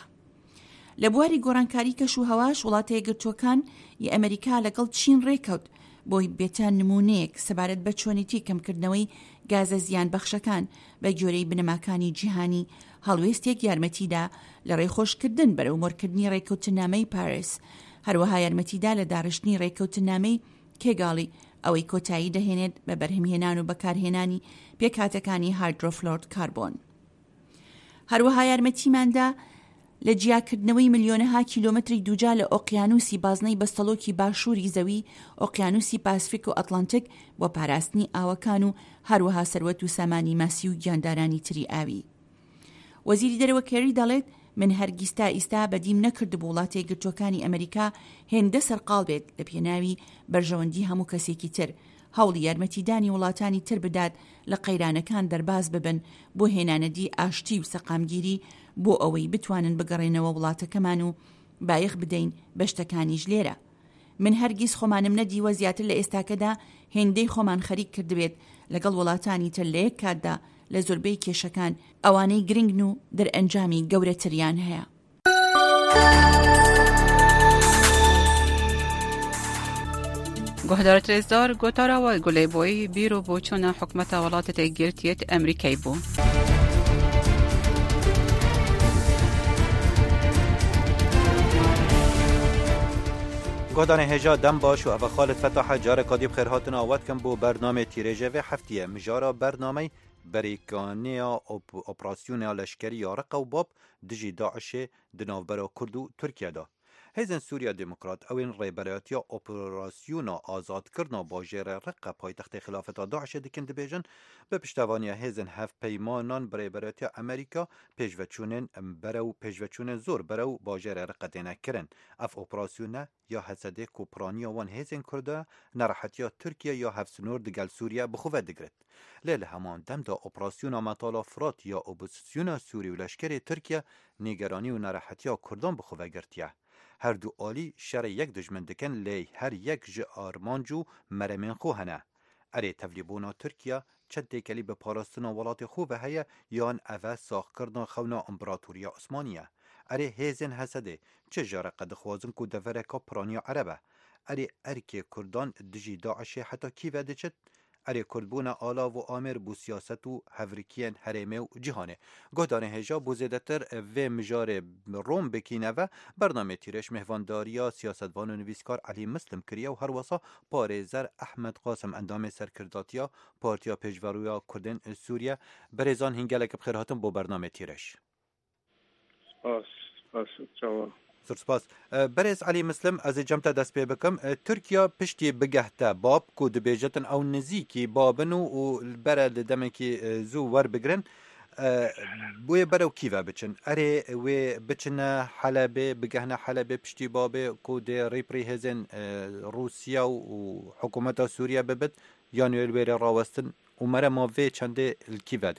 S17: لە بواری گۆڕانکاری کەش و هەواش وڵاتە یەکگرتووەکان ی ئەمریکا لەگەڵ چین ڕێکەوت بۆی بێتە نمونەیەک سەبارەت بە چۆنیتی کەمکردنەوەی گازە زیان بەخشەکان بە گوێرەی بنەماکانی جیهانی هەڵوێستێک یارمەتیدا لە ڕێخۆشکردن بەرەو مۆرکردنی ڕێکەوتنامەی پاریس هەروەها یارمەتیدا لە داڕشتنی ڕێکەوتنامەی کێگاڵی ئەوەی کۆتایی دەهێنێت بە بەرهەمهێنان و بەکارهێنانی پێکهاتەکانی هایدرۆفلۆرد کاربۆن. هەروەها یارمەتیماندا لە جیاکردنەوەی ملیۆنەها کیلۆمەتری دووجا لە ئۆقیانوسی بازنەی بەستەڵۆکی باشووری زەوی ئۆقیانوسی پاسفیک و ئەتلانتیک بۆ پاراستنی ئاوەکان و هەروەها سەروەت و سامانی ماسی و گیاندارانی تری ئاوی. وەزیری دەرەوە کێری دەڵێت من هەرگیستا ئیستا بەدیم نەکرد بۆ وڵاتە یەکگرتووەکانی ئەمریکا هێندە سەرقاڵ بێت لە پێناوی بەرژەوەندی هەموو کەسێکی تر هەوڵی یارمەتیدانی وڵاتانی تر بدات لە قەیرانەکان دەرباز ببن بۆ هێنانەدی ئاشتی و سەقامگیری بۆ ئەوەی بتوانن بگەڕێنەوە وڵاتەکەمان و بایەخ بدەین بە شتەکانیش لێرە. من هەرگیز خۆمانم نەدیوە زیاتر لە ئێستاکەدا هێندەی خۆمان خەریک کردبێت لەگەڵ وڵاتانی تر لە یەک کاتدا لە زۆربەی کێشەکان ئەوانەی گرنگن و دەرئەنجامی گەورەتریان هەیە.
S16: گۆهدارە رێزدار گۆتاراوە گولەیبۆی بیرۆ بۆ چۆنە حکومەتە وڵاتە تێگیرتیێت ئەمریکای بوو.
S18: گۆدانە هێژا دەم باش و ئەvە خالت فتاحە جارێک کادی بخێر هاتن ئاوات کەم بۆ بەرنامێ تیرێژەvê هەفتیە مژارە بەرنامەی بەریکانەیە ئۆپراسیۆنیا لەشکری یا ڕقە و باب دژی داعشێ di navbera Kurd û Tirkiyeyê da. Hêzên Sûriya Demokrat ewên rêberiyatiya operasyona azadkirina bajêrê Riqqa paytextê xilafeta Daişê dikin dibêjin bi piştevaniya hêzên hevpeymanan bi rêberiyatiya Amerîka pêşveçûnên berew pêşveçûnên zor berew bajêrê Riqqa têne kirin. Ev operasyona ya hesedê ku piraniya wan hêzên Kurd e nerehetiya Tirkiye ya hevsinor digel Sûriye bi xwe ve digirit. Lê li heman dem de operasyona Metala Firat ya opozisyona Sûrî û leşkerê Tirkiye nêgeranî û nerehetiya Kurdan bi xwe ve girtiye. Her du alî şerê yek dijmin dikin lê her yek ji armanc û meremên xwe hene. Erê tevlîbûna Tirkiye çetêkelî bi parastina welatê xwe ve heye yan ev e saxkirina xewna İmparatoriya Osmaniye. Erê hêzên Hesedê çi jare qe dixwazin ku devereka piraniya Ereb e. Erê erkê Kurdan dijî Daişê heta kî ve diçit? Erê Kurdbûna alav û amêr bû siyaset û hevrikiyên herêmê û cîhanê. Gohdanê hêja bû zêdetir vê mijarê Rom bikîne ve bernamê tîreş mehvandariya siyasetvan û nivîskar Elî Muslim kiriye û her wisa parêzer Ehmed Qasim endamê serkirdatiya Partiya Pêşveroya Kurdên Sûriye berêzan hîngelekî bixêr hatin bo bernamê tîreş.
S19: Spas, spas, çawa.
S18: Spas. Berêz Elî Muslim ez ê cem te dest pê bikim. Tirkiye piştî bigehte bab ku dibêjetin ew nizîkî babin û bere li demekî zû werbigirin. Wê berew kî ve biçin? Erê wê biçine Helebê bigehne Helebê piştî babê ku dê rêpirî hêzên Rûsya û hikûmeta Sûriye bibit yan wê wêrê rawestin û merema vê çendê li kî ve de?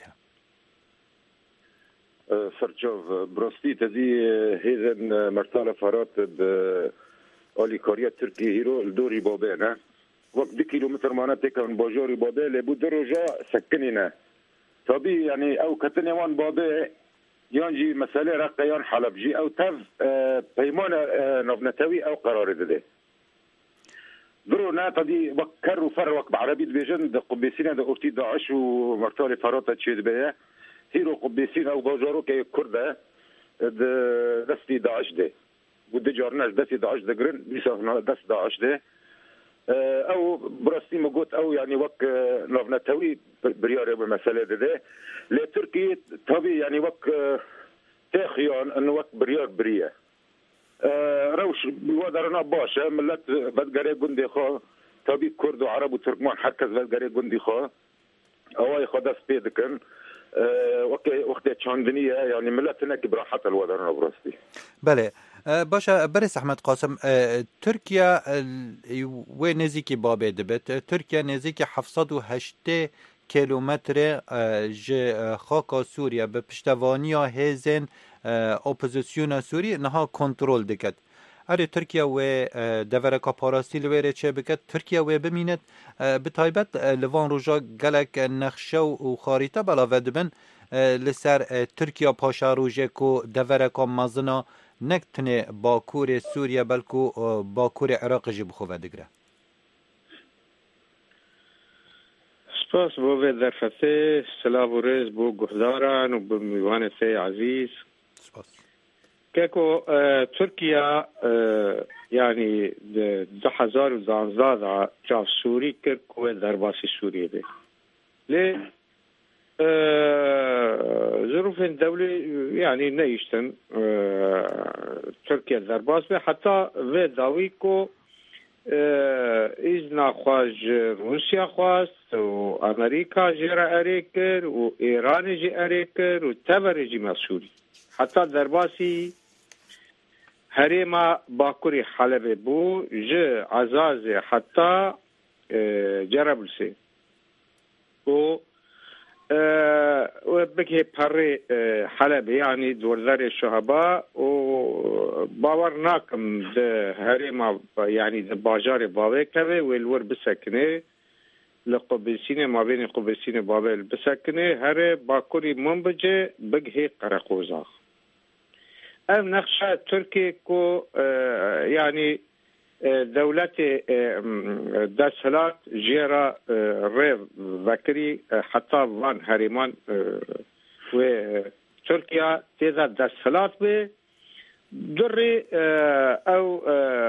S19: Serçav براستی تزی هیزن مرتال فرات به آلیکاریا ترکیه هیرو دوری بابه نه وقت دو کیلومتر مانه تکن باجاری بابه لبو دروجا سکنی نه طبی یعنی او کتنی وان بابه یانجی مسئله رقیان حلب جی او تف پیمان نفنتوی او قرار داده درو نه تدی وقت کر و فر وقت بعربی دبیجن ده قبیسینه ده ارتی داعش و مرتال فرات چید بیه هیرو قبیسین او باجارو که کرده دستی داعش ده و ده جارناش دستی داعش ده گرن بیسا دست داعش ده او براستی مگوت او یعنی وقت نافنتوی بریاره به مسئله ده ده لی ترکیه طبی یعنی وقت تخیان انو وقت بریار بریه روش بوادرنا باشه ملت بدگره گندی خواه طبی کرد و عرب و ترکمان هرکس بدگره گندی خواه اوای خود دست پیدکن وقت وقت چاندنیه یعنی ملت نکی براحت الوادرنا براستی.
S18: بله باشه برس احمد قاسم ترکیه و نزدیکی بابه دبت ترکیه نزدیکی هفتصد و هشت کیلومتر ج خاک سوریه به پشتوانی هیزن اپوزیسیون سوریه نها کنترل دکت. اره ترکیه و دورکا پاراستی لویره چه بکت ترکیه و بمینت به تایبت لوان روژا گلک نقشه و خاریطه بلاوه دبن لسر ترکیه پاشا روژه که دورکا مزنا نکتنه باکور سوریه بلکو باکور عراق جی بخواه دگره.
S19: سپاس بو به درفته سلام و رز بو گهداران و بو میوان سی عزیز.
S18: سپاس.
S19: كاكو آه تركيا آه يعني ده هزار و زانزاد جاف سوري كركو درباسي سوريا ده ليه آه ظروف الدولة يعني نيشتن آه تركيا درباس به حتى في داويكو آه إذن خواج روسيا خواست و أمريكا جرى أريكر و إيران جي أريكر و تبر جي مسوري حتى درباسي هريما باكوري حلب بو ج عزاز حتى
S20: جرابلسي و وبكي بحري حلب يعني دوردار الشهباء وباور ناكم ده هريما يعني ده باجار بابي كبه والور بسكنه لقبسينه ما بين قبسينه بابل بسكنه هر باكوري منبجه بگه قرقوزا ام نقشه تركي كو يعني دولت دسلات جيرا ريف ذكري حتى وان هريمان و تركيا تيزا دسلات به دري او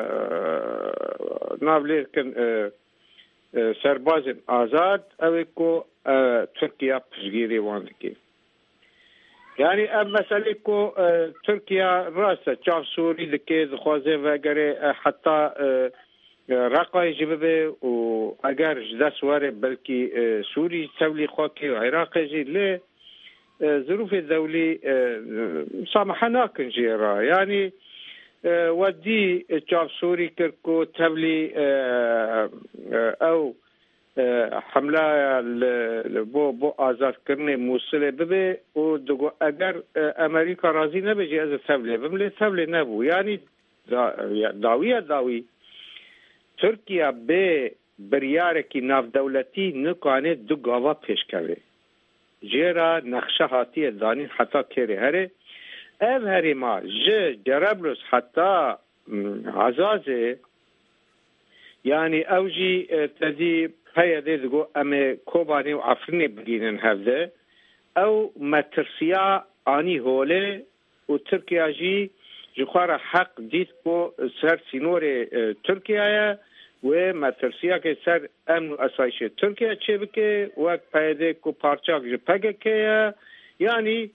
S20: نابلير كن سرباز آزاد او کو تركيا پشگیری واندکی يعني ام مسئله کو تركيا راسه چاف سوري دكي دخوازه وگره حتى رقای جبه و اگر جدس واره بلكي سوري تولي خواكي و عراقي جي لي ظروف دولي سامحناكن جيرا يعني ودي چاف سوري كركو تولي او حمله بو بو آزاد کرنے موصل ببه و دگو اگر امریکا راضی نبجی از تبله بمله تبله نبو یعنی داویه داوی ترکیه به بریاره کی ناف دولتی نکانه دو گاوا پیش کوه جیرا نقشه حاتی دانی حتی کره هره او هری ما جه جرابلس حتی عزازه يعني اوجي تدي هيا دي دقو امي كوباني وعفرني بقينن هذا او ما ترسيا اني هولي وتركيا جي جخارة حق ديت كو سر سينوري تركيا وما ترسيا كي سر امن اسايشي تركيا چه بكي وقت پايده كو پارچاك جي پاگه كي يعني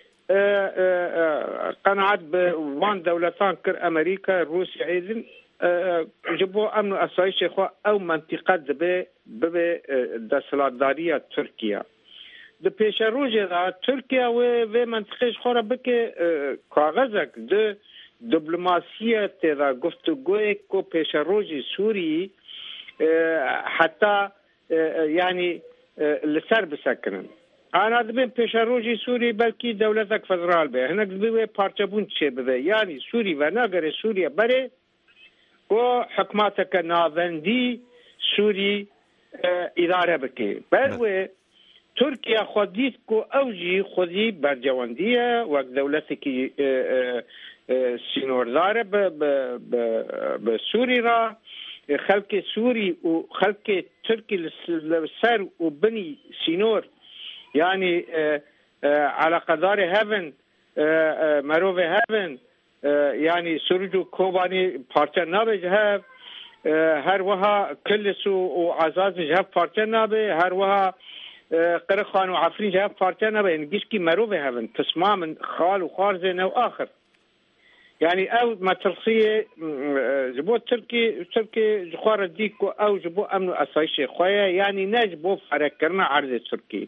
S20: قناعت بوان دولتان كر امريكا روسيا ايدن جبو امن اسایش خو او منطقه دبه به دستلاتداری ترکیه د پیش روزه دا ترکیه و و منطقه خو را بک کاغذک د دیپلماسیه تا گفتگوی کو پیش روزی سوری حتی يعني لسر بسکنن انا دبن پیش روزی سوری بلکی دولتک فدرال به هناك دبه پارچبون چه به يعني سوری و ناگر سوریه بره و حکماتك ناوندی سوری اداره بکی بلوه ترکیه خودیت کو اوجی خودی برجواندیه و دولتی که سینورداره به سوری را خلق سوری و خلق ترکی لسر و بنی سینور يعني على قدار هفن مروف هفن يعني سرجو كوباني بارتن نابه جهب هر وها كلسو وعزاز جهب بارتن نابه هر وها قرخان وعفرين جهب بارتن نابه نجيش كي مروف هفن تسمع من خال وخارزين او اخر يعني او ما ترخيه جبو تركي تركي جخار ديكو او جبو امنو اسايشي خويا يعني نجبو فركرنا عرض تركي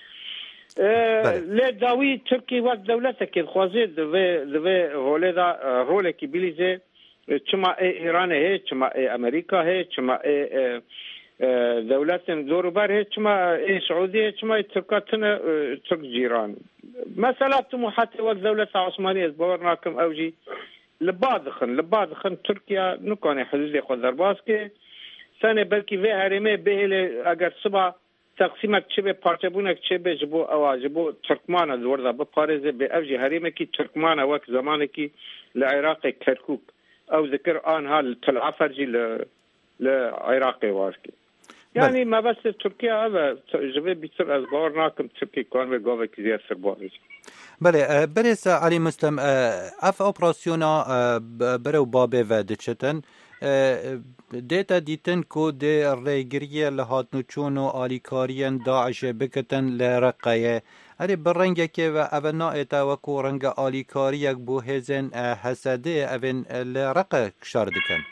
S20: لی داوی ترکی وقت دولت که خوازه دوی دوی روله دا روله کی بلیزه چما ایران ہے چما امریکا ہے چما دولت دوربر ہے چما سعودی ہے چما ترکاتن ترک جیران مثلا تمو حتى وقت دولت عثمانية باورناكم اوجي لبادخن لبادخن تركيا نكون حدود خود درباسكي سنه بلكي في هرمه به اگر صبح تقسیمک چه به پارچبونک چه به جبو آواز جبو ترکمان دورده بپارزه به اوجی حریمه کی ترکمان وقت زمانه کی لعراق کرکوک او ذکر آنها تلعفرجی لعراق وارکی يعني ما بس تركيا هذا جبه بيصير از باور ناكم تركيا كان بقوة كزيادة سربارج
S18: بله برس علي مسلم اف اپراسیونا برو بابه و دچتن دیتا دیتن کو دی ریگریه لحاتنو چونو آلیکارین داعش بکتن لرقیه اری برنگه که و او نایتا وکو رنگ آلیکاریک بو هزن حسده اوین لرقه کشار دکن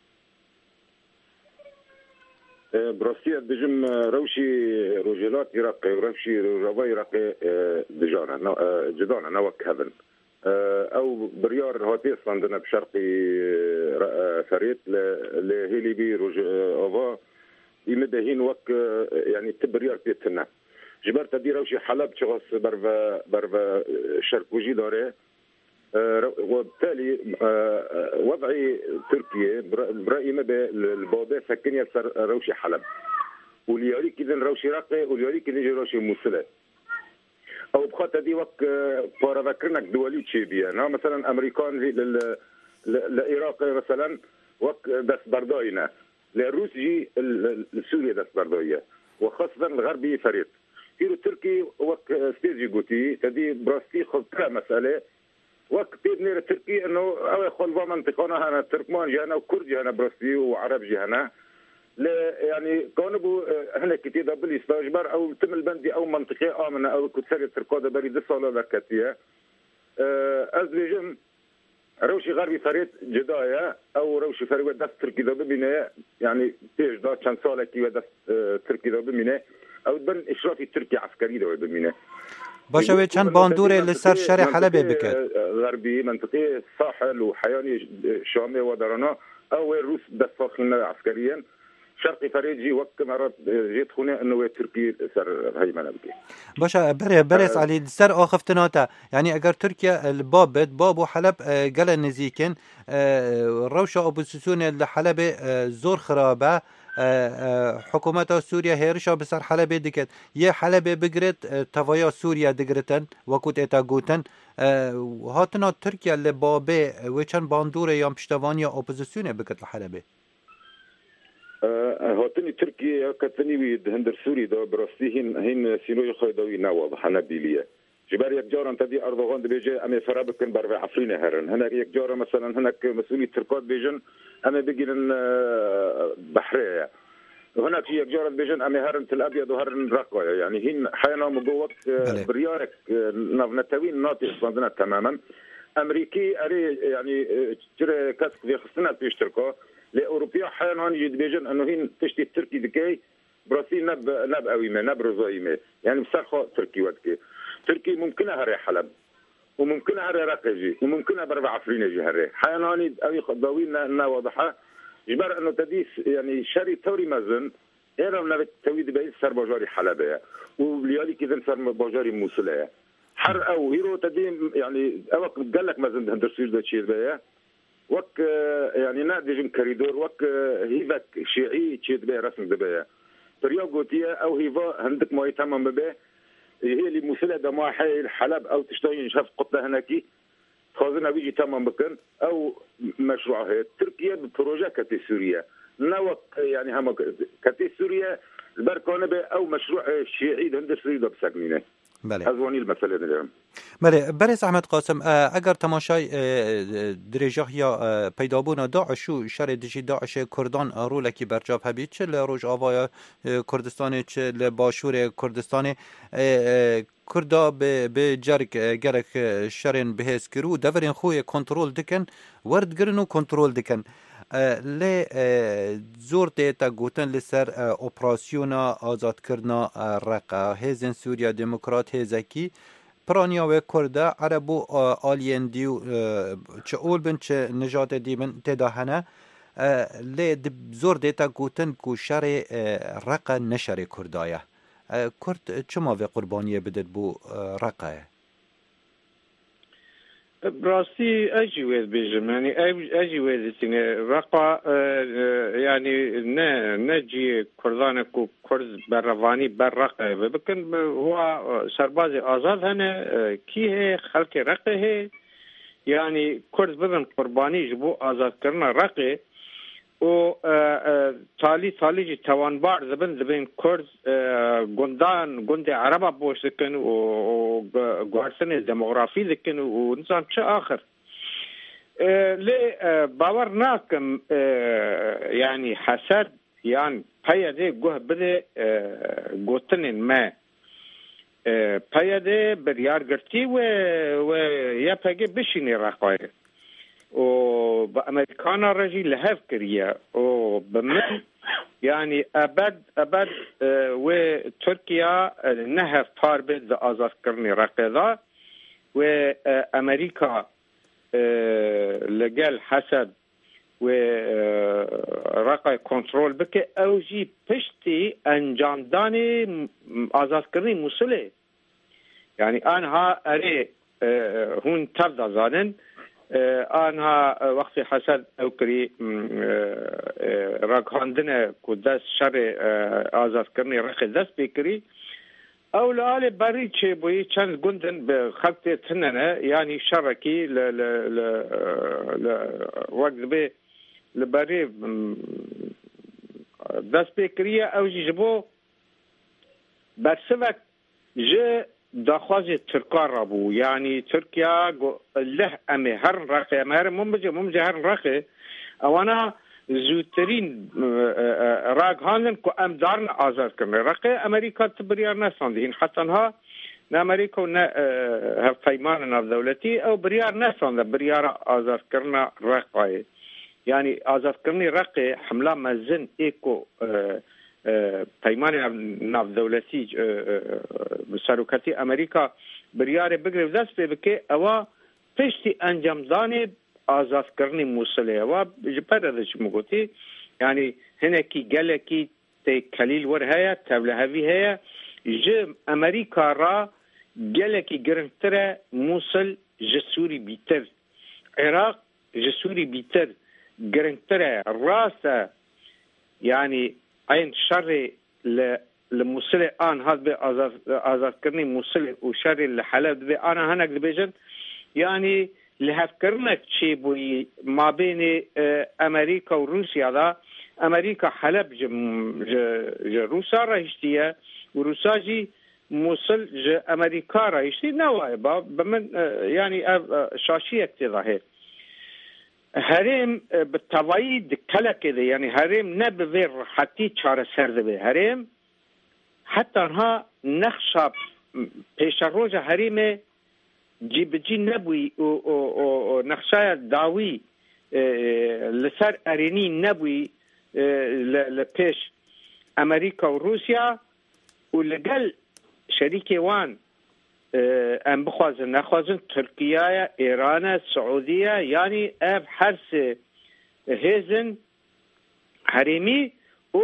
S19: براسية دجم روشي روجيلات عراقي وروشي روجاوي عراقي دجانا جدانا نوك هذن او بريار هاتي صندنا بشرقي فريت لهيلي بي روج اوفا يمدهين وك يعني تبرير بيتنا جبر تدي روشي حلب شخص برفا برفا شرق وجي داره وبالتالي وضعي تركيا برأيي ما بالبابا سكن يسر روشي حلب وليوريك إذن روشي راقي وليوريك إذن روشي موصلة أو بخاطر دي وك بارا ذكرناك دولي تشيبيا نا مثلا أمريكان في العراق مثلا وك دس برداينا لروس جي لسوريا دس برداية وخاصة الغربي فريد كيلو تركي وك ستيجي قوتي تدي براستي خلطة مسألة وك بيدني تركي انه او خلفا منطقنا هنا تركمان جانا وكرد جانا براستي وعرب جانا لا يعني كانوا هنا كتير بلي استجبر او تم البندي او منطقه امنه او كتسري تركوده بريد صاله بركتيه ازبيجم روشي غربي فريد جدايا او روشي فريد دست تركي ده ببينه يعني تيج دا كان ساله كي دست تركي ده ببينه او بن اشرافي تركي عسكري ده ببينه
S18: باشه چند باندوره لسر شهر حلب بکرد
S19: غربي منطقه الساحل وحياني شامي ودرانا او روس دستاخين عسكريا شرقي فريجي وقت مرات جيت هنا انه تركي سر هيمنه بكي
S18: باشه بره برس علي سر اخفتناتا يعني اگر تركيا البابت بابو حلب قال نزيكن روشه اوبوزيسيون لحلب زور خرابه حکومت سوریا هرشا بسر حلب دکت یه حلب بگرد توایا سوریا دگرتن وکوت اتا گوتن هاتنا ترکیا لبابه وچن باندوره یا پشتوان یا اپوزیسیونه بکت لحلبه
S19: هاتني تركيا كتني ويد هندر سوري دا براسي هن هن سينوي خيدوي نواب حنبيليه جبار يك جارة تدي أردوغان بيجي أمي فرابكن برفع عفرين هرن هناك يك جارة مثلا هناك مسؤولي تركات بيجن أمي بيجن بحرية وهناك يك جارة بيجن أمي هرن تل أبيض وهرن رقايا يعني هن حينا مجوك بريارك نتوين ناطي إسباننا تماما أمريكي أري يعني ترى كسك في خصنا بيشتركوا لأوروبيا حينا يجد بيجن إنه هن تشتي التركي ذكي براسي نب نب قويمة نب رزايمة يعني بسرخة تركي ودكي تركي ممكنها هري حلب وممكنها هري رقجي وممكنها بربع عفرين جي هري حياناني أوي خضاوينا إنها واضحة جبر أنه تديس يعني شري توري مزن إيرا من تويد بيس سر باجاري حلبية وليالي كذا سر باجاري موصلية حر أو هيرو تديم يعني أوك قال لك مزن هندرسير ده شيء بيا وك يعني نادجم كريدور وك هيفك شيعي شيء بيا رسم دبيا تريا قوتية أو هيفا هندك ما يتمم بيه هي اللي مسألة دماء حي الحلب أو تشتغل شاف قطة هناكي خازنها بيجي تمام بكن أو مشروع هي تركيا ببروجة كتي سوريا نوق يعني هم كتي سوريا البركانة أو مشروع شيعي هند سوريا بسكنينه
S18: بله
S19: هزواني المسألة اليوم
S18: بله برس احمد قاسم اگر تماشای درجه یا پیدابون داعش و شر دجی داعش کردان رولکی برجاب هبید چه لروج آوای کردستان چه لباشور کردستان کردا به جرگ گرک شرن بهس کرو دورین خوی کنترل دکن ورد گرن و کنترل دکن لی زور دیتا گوتن لسر اپراسیون آزاد کرنا رقا هزن سوریا دموکرات هزکی پرانیا و کرده عربو آلین دیو چه اول بن چه نجات دی من تداهنه لی زور دیتا گوتن کو شر رقا نشر کردایه کرد چما و قربانیه بدد بو رقایه
S20: براسي اجي ويد بيجم يعني اجي ويد رقا يعني نجي كردانكو كرد برفاني برقه لكن هو سربازي آزاد هنا كي هي خلق رقه هي يعني كرد ببن قرباني جبو آزاد کرنا رقه و تالی تالی جی توانبار زبن زبن کرد گندان گند عربا بوش دکن و گوهرسن دموغرافی دکن و نظام چه آخر لی باور ناکم يعني حسد يعني پیاده گوه بده گوتن ما پیاده بریار گرتی و و یا پیگه بشینی رقای و بأمريكانا رجل لهف كريا وبمن يعني أبد أبد وتركيا نهف طاربت ذا آزاد كرني رقضا وأمريكا لقال حسد و رقای کنترل بکه او جی پشتی انجام دان آزاد کردن موصله یعنی آنها اره هون تفضل زانن آنها وقتی حسد او کری رقاندن که دست شر آزاد کردن رقی دست بکری او لآل بری چه بوی چند گندن به خلط تننه یعنی شرکی ل ل ل ل وقت به لبری دست بکریه او جبو برسوک جه دخواز ترکار را بو یعنی ترکیا له امه هر رقه امه هر ممجه ممجه هر رقه اوانا زودترین راگ هاندن که ام دارن آزاد کرنه رقه امریکا تبریار نساندهین حتی ها نه امریکا و نه پیمان ناف دولتی او بریار نسانده بریار آزاد کرنه رقه یعنی آزاد کرنه رقه حمله مزن ایکو پیمان ناف دولتی سروکتی امریکا بریار بگره دست بکه اوا پشتی انجام دانه آزاد کردن موصله و جپردش مگوتی یعنی هنکی گلکی تی کلیل ور هیا تبله هوی هیا ج امریکا را گلکی گرنگتره موصل جسوری بیتر عراق جسوری بیتر گرنگتره راسه یعنی این شر لموصل آن هاد به آزاد آزاد کردن موصل و شر لحلب به آن هنگ بیجن یعنی لحف کرنک چی بوی ما بین امریکا و روسیا دا امریکا حلب جه روسا را هشتیه و روسا جی موصل جه امریکا را هشتی نوای با بمن یعنی شاشی اکتضاهه هرم بالتوایی دکلک ده یعنی هرم نبویر حتی چاره سرده به هرم حتی انها نخشاب پیش روز هرمه جیب جی نبوی و نقشه داوی لسر ارینی نبوی لپیش امریکا و روسیا و لگل شریک وان ام بخوازن نخوازن ترکیه ایران سعودیه یعنی اف حرس هیزن حریمی و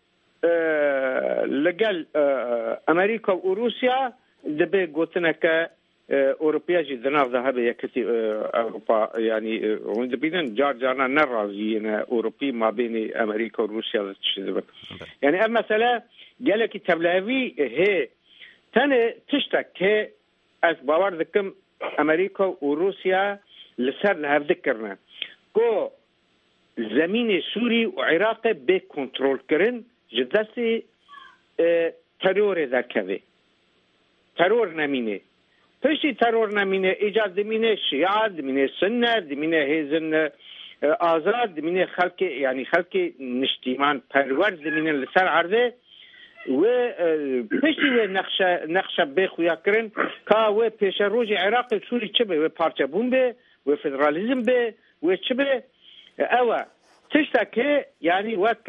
S20: لگل امریکا و روسیا دبی گوتنه که أوروبيا جدا ذهب يكتي أوروبا يعني وند بينن جار جارنا نرازيين أوروبي ما بين أمريكا وروسيا تشذب يعني أما مثلا قال لك تبلغي هي تاني تشتك هي أسبوار ذكم أمريكا وروسيا لسر لها ذكرنا كو زمين سوري وعراق بكنترول كرن جدسي اه ترور ذاكذي ترور نمينه پشتی ترور نمینه ایجاد دمینه شیعه دمینه سنه دمینه هیزن آزاد دمینه خلق یعنی خلق نشتیمان پرور دمینه لسر عرضه و پشتی و نقشه نقشه بخویا کرن که و پیش روز عراق سوری چه به و پارچه بون به و فدرالیزم به و چه به اوه تشتا که یعنی وک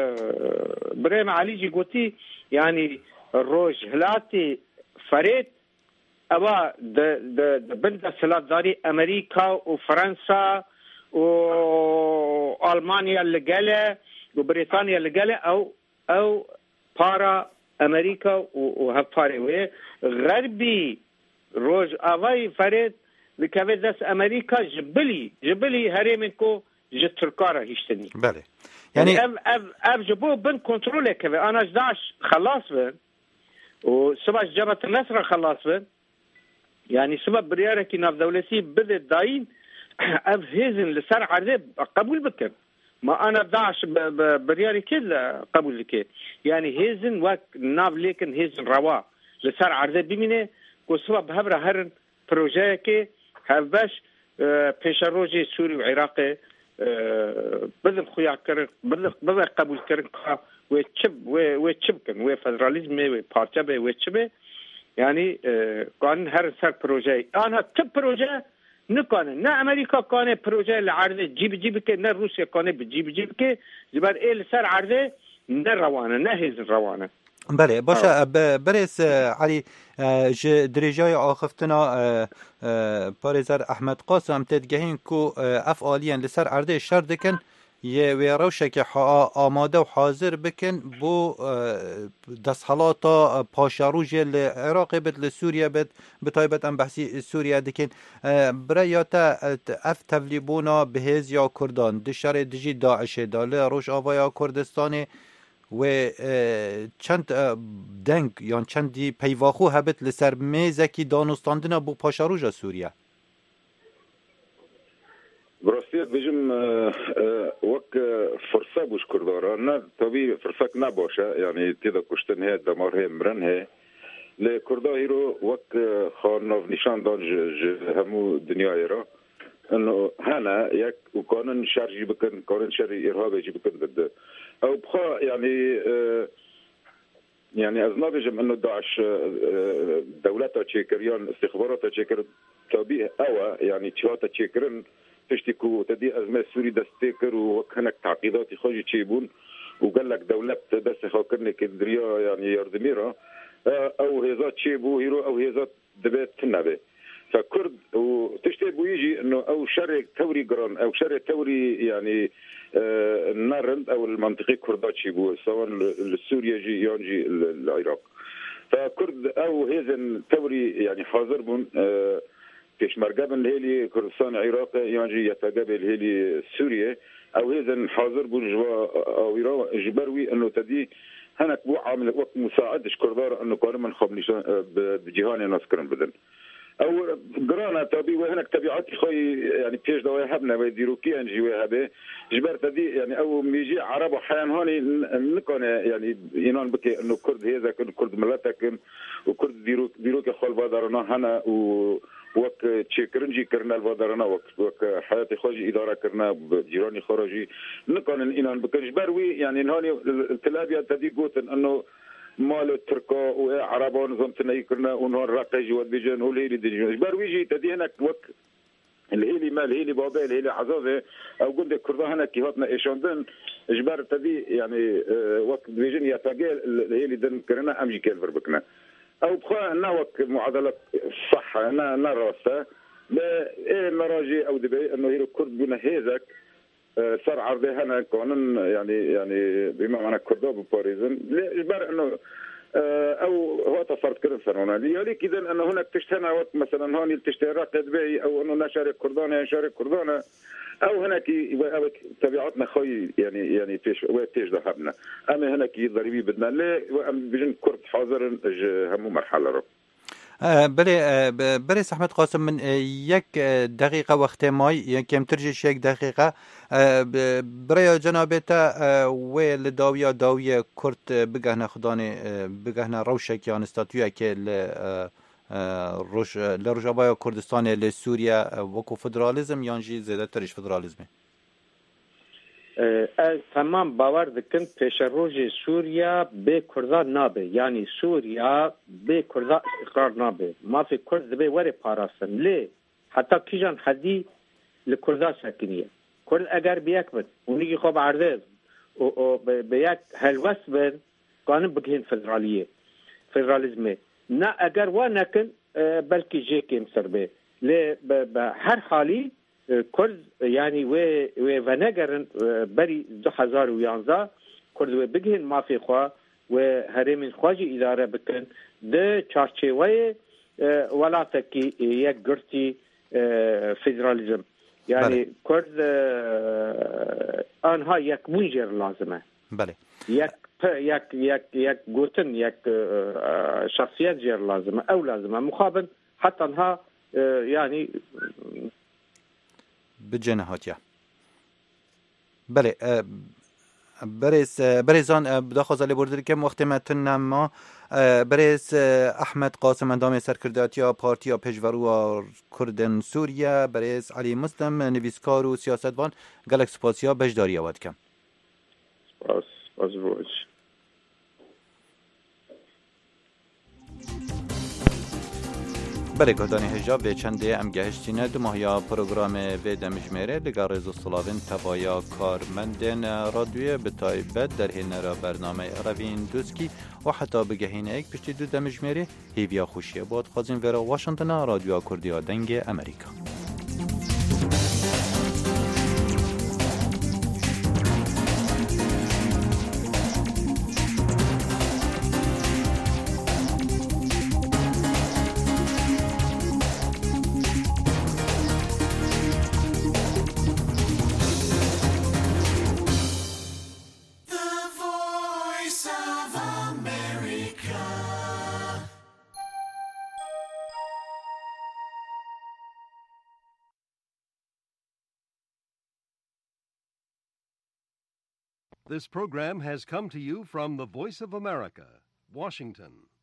S20: بریم علی جی گوتی یعنی روز هلاتی فرید اوا د د د بند سلطداري امریکا او فرنسا او المانيا لګاله او بريطانيا لګاله او او بارا امریکا او هفاري وي غربي روج اوای فرید لکه داس امریکا جبلي جبلي هرمنكو جتركاره هشتني
S18: بله
S20: يعني اب اب اب جبو بن كنترول كذا انا داش خلاص بن وسبع جبهه النصر خلاص بن يعني سبب بريارة كي ناف دولتي بدأت داين أف هيزن لسر عرض قبول بكر ما أنا داعش بريارة كده قبول بكر يعني هيزن وك ناف لكن هيزن روا لسر عرض بمينه وسبب هبرة هرن بروجيه كي هفباش پیش روجي سوري وعراقي بدل خويا كرن بدل بدل قبول كرن ويتشب ويتشب كن وفدراليزم وبارتبه ويتشبه يعني كان هر سر بروجي انا تب بروجي نكان نا امريكا كان بروجي العرض جيب جيب كي نا روسيا كان بجيب جيب كي زبر ايه سر عرض نا روانه نا هيز روانه
S18: بله باشه برس علي درجای آخفتنا پارێزەر ئەحمەد قاسم تێدگەهین کو ئەف ئالیان لەسەر ئەردەی شەر دەکەن یه و روشه که آماده و حاضر بکن بو دستحلاتا پاشاروج العراق بد لسوريا بد بطيبت ام بحثي سوريا دكن برياتا اف تبليبونا بهز یا کردان دشار دجی داعش داله روش آوایا کردستان و چند دنگ یا چندی پیواخو هبت لسر میزکی دانستاندنا بو پاشاروج سوریا
S19: براستی بجم وقت فرصة بوش كردارا نه طبيعي فرصة نباشه يعني تيدا كشتن هي دمار هي مرن هي لكردا هيرو وقت خانوف نشان دان همو دنيا هيرا انه هنا يك وكانن شر جي بكن كانن شر ارهاب جي بكن بده او بخا يعني يعني ازنا بجم انه داعش دولتها تشيكريان استخباراتها تشيكر طبيعي اوا يعني تشاتا تشيكرن تشتكو تدي أزمة سوري دستيكر وكانك تعقيدات خارجي تشيبون وقال لك دولة دست خاكرني كدريا يعني يردميرا أو هزات تشيبو هيرو أو هزات دبات تنبه فكرد وتشتبو يجي إنه أو شر توري جران أو شر توري يعني النارند أو المنطقة كردات تشيبو سواء السوريا جي يانجي العراق فكرد أو هزن توري يعني حاضر بون كيش مرقبن الهيلي كردستان العراق يانجي يتقابل الهيلي سوريا او هذا حاضر بورجوا او جبروي انه تدي هناك بو عامل وقت مساعدش كردار انه كان من خبنيش بجهان نسكرن بدن او قرانا تبي وهناك تبعات خوي يعني بيش دواء هبنا ويديروكي انجي وهبه جبر تدي يعني او ميجي عرب حيان هوني نكون يعني ينان بكي انه كرد هذا كرد ملتك وكرد ديروك ديروك خال بادرنا هنا و وقت تشكرنجي كرنا البادرنا وقت وقت حياتي خوجي إدارة كرنا بجيراني خارجي نكون إنان بكنش بروي يعني نهاني التلابية تدي قوتن إنه مال التركا وعربان زمتنا كرنا ونهار راقي جواد بيجن والهيلي ديجن برويجي تدي هناك وقت الهيلي مال الهيلي بابا الهيلي عزازة أو قلت كردا هناك كيهاتنا إيشاندن جبر تدي يعني وقت بيجن يتاجل الهيلي دن كرنا أمجي كالفر بكنا او بخا نوك معادله صح انا نراسه لا ايه مراجي او دبي انه هي كرد بنا هيزك صار عرضي هنا كونن يعني يعني بما معنى كردوب باريزن اجبار انه او هو تصرف كرد سنونا لذلك اذا انه هناك تشتهنا وقت مثلا هون التشتيرات تدبي او انه نشارك كردانه يشارك كردانه او هناك تبعاتنا خوي يعني يعني فيش ويتيش ذهبنا اما هناك ضريبي بدنا لا بجن كرد حاضر همو مرحله رو
S18: بله بله احمد قاسم من یک دقیقه وقت مای کم ترجیش یک دقیقه برای جنابتا و لداویا داوی کرد بگهنه خدانه بگهنه روشک یا استاتویا که روش لروجابای کردستان لسوریا وکو فدرالیزم یانجی زیاده ترش فدرالیزمه
S20: از تمام باور دکن پیش روز سوریا به کردان نابه یعنی سوریا به کردان اقرار نابه ما فی کرد به وری پاراستن لی حتی کیجان حدی لکردان سکنیه کرد اگر بیک بد اونی خوب عرضه به یک هلوس بد قانون بگهین فدرالیه فدرالیزمه نه اگر و نکن بلکه جه کم سر به لی به هر حالی کرد یعنی و و نگرن بری دو هزار و یانزده کرد و بگهن مافی خوا و هرمین خواجی اداره بکن ده چارچوبه ولاتکی یک گرتی فدرالیزم یعنی کرد آنها یک منجر لازمه
S18: بله
S20: یک یک یک یک گوتن یک شخصیت جر لازمه او لازمه مخابن حتی آنها يعني
S18: بجنهاتيا بله بريس بريزان بداخل اللي بردر كم وقت ما تنما بريس احمد قاسم اندام سرکرداتیا پارتیا پژورو کردن سوریا بريس علي مسلم نویسکار و سیاستوان گلک سپاسیا بجداری واد کم
S20: سپاس سپاس روز
S18: بله گهدانی هجاب و چنده ام گهشتینه دو ماهیا پروگرام و دمجمره لگار رزو صلاوین تبایا کارمندن رادیوی به تایبت در هنرا برنامه روین دوسکی و حتی بگهینه ایک پشتی دو دمجمره هیویا خوشیه بود خوزین ورا واشنطن رادیو کردیا دنگ امریکا.
S1: This program has come to you from the Voice of America, Washington.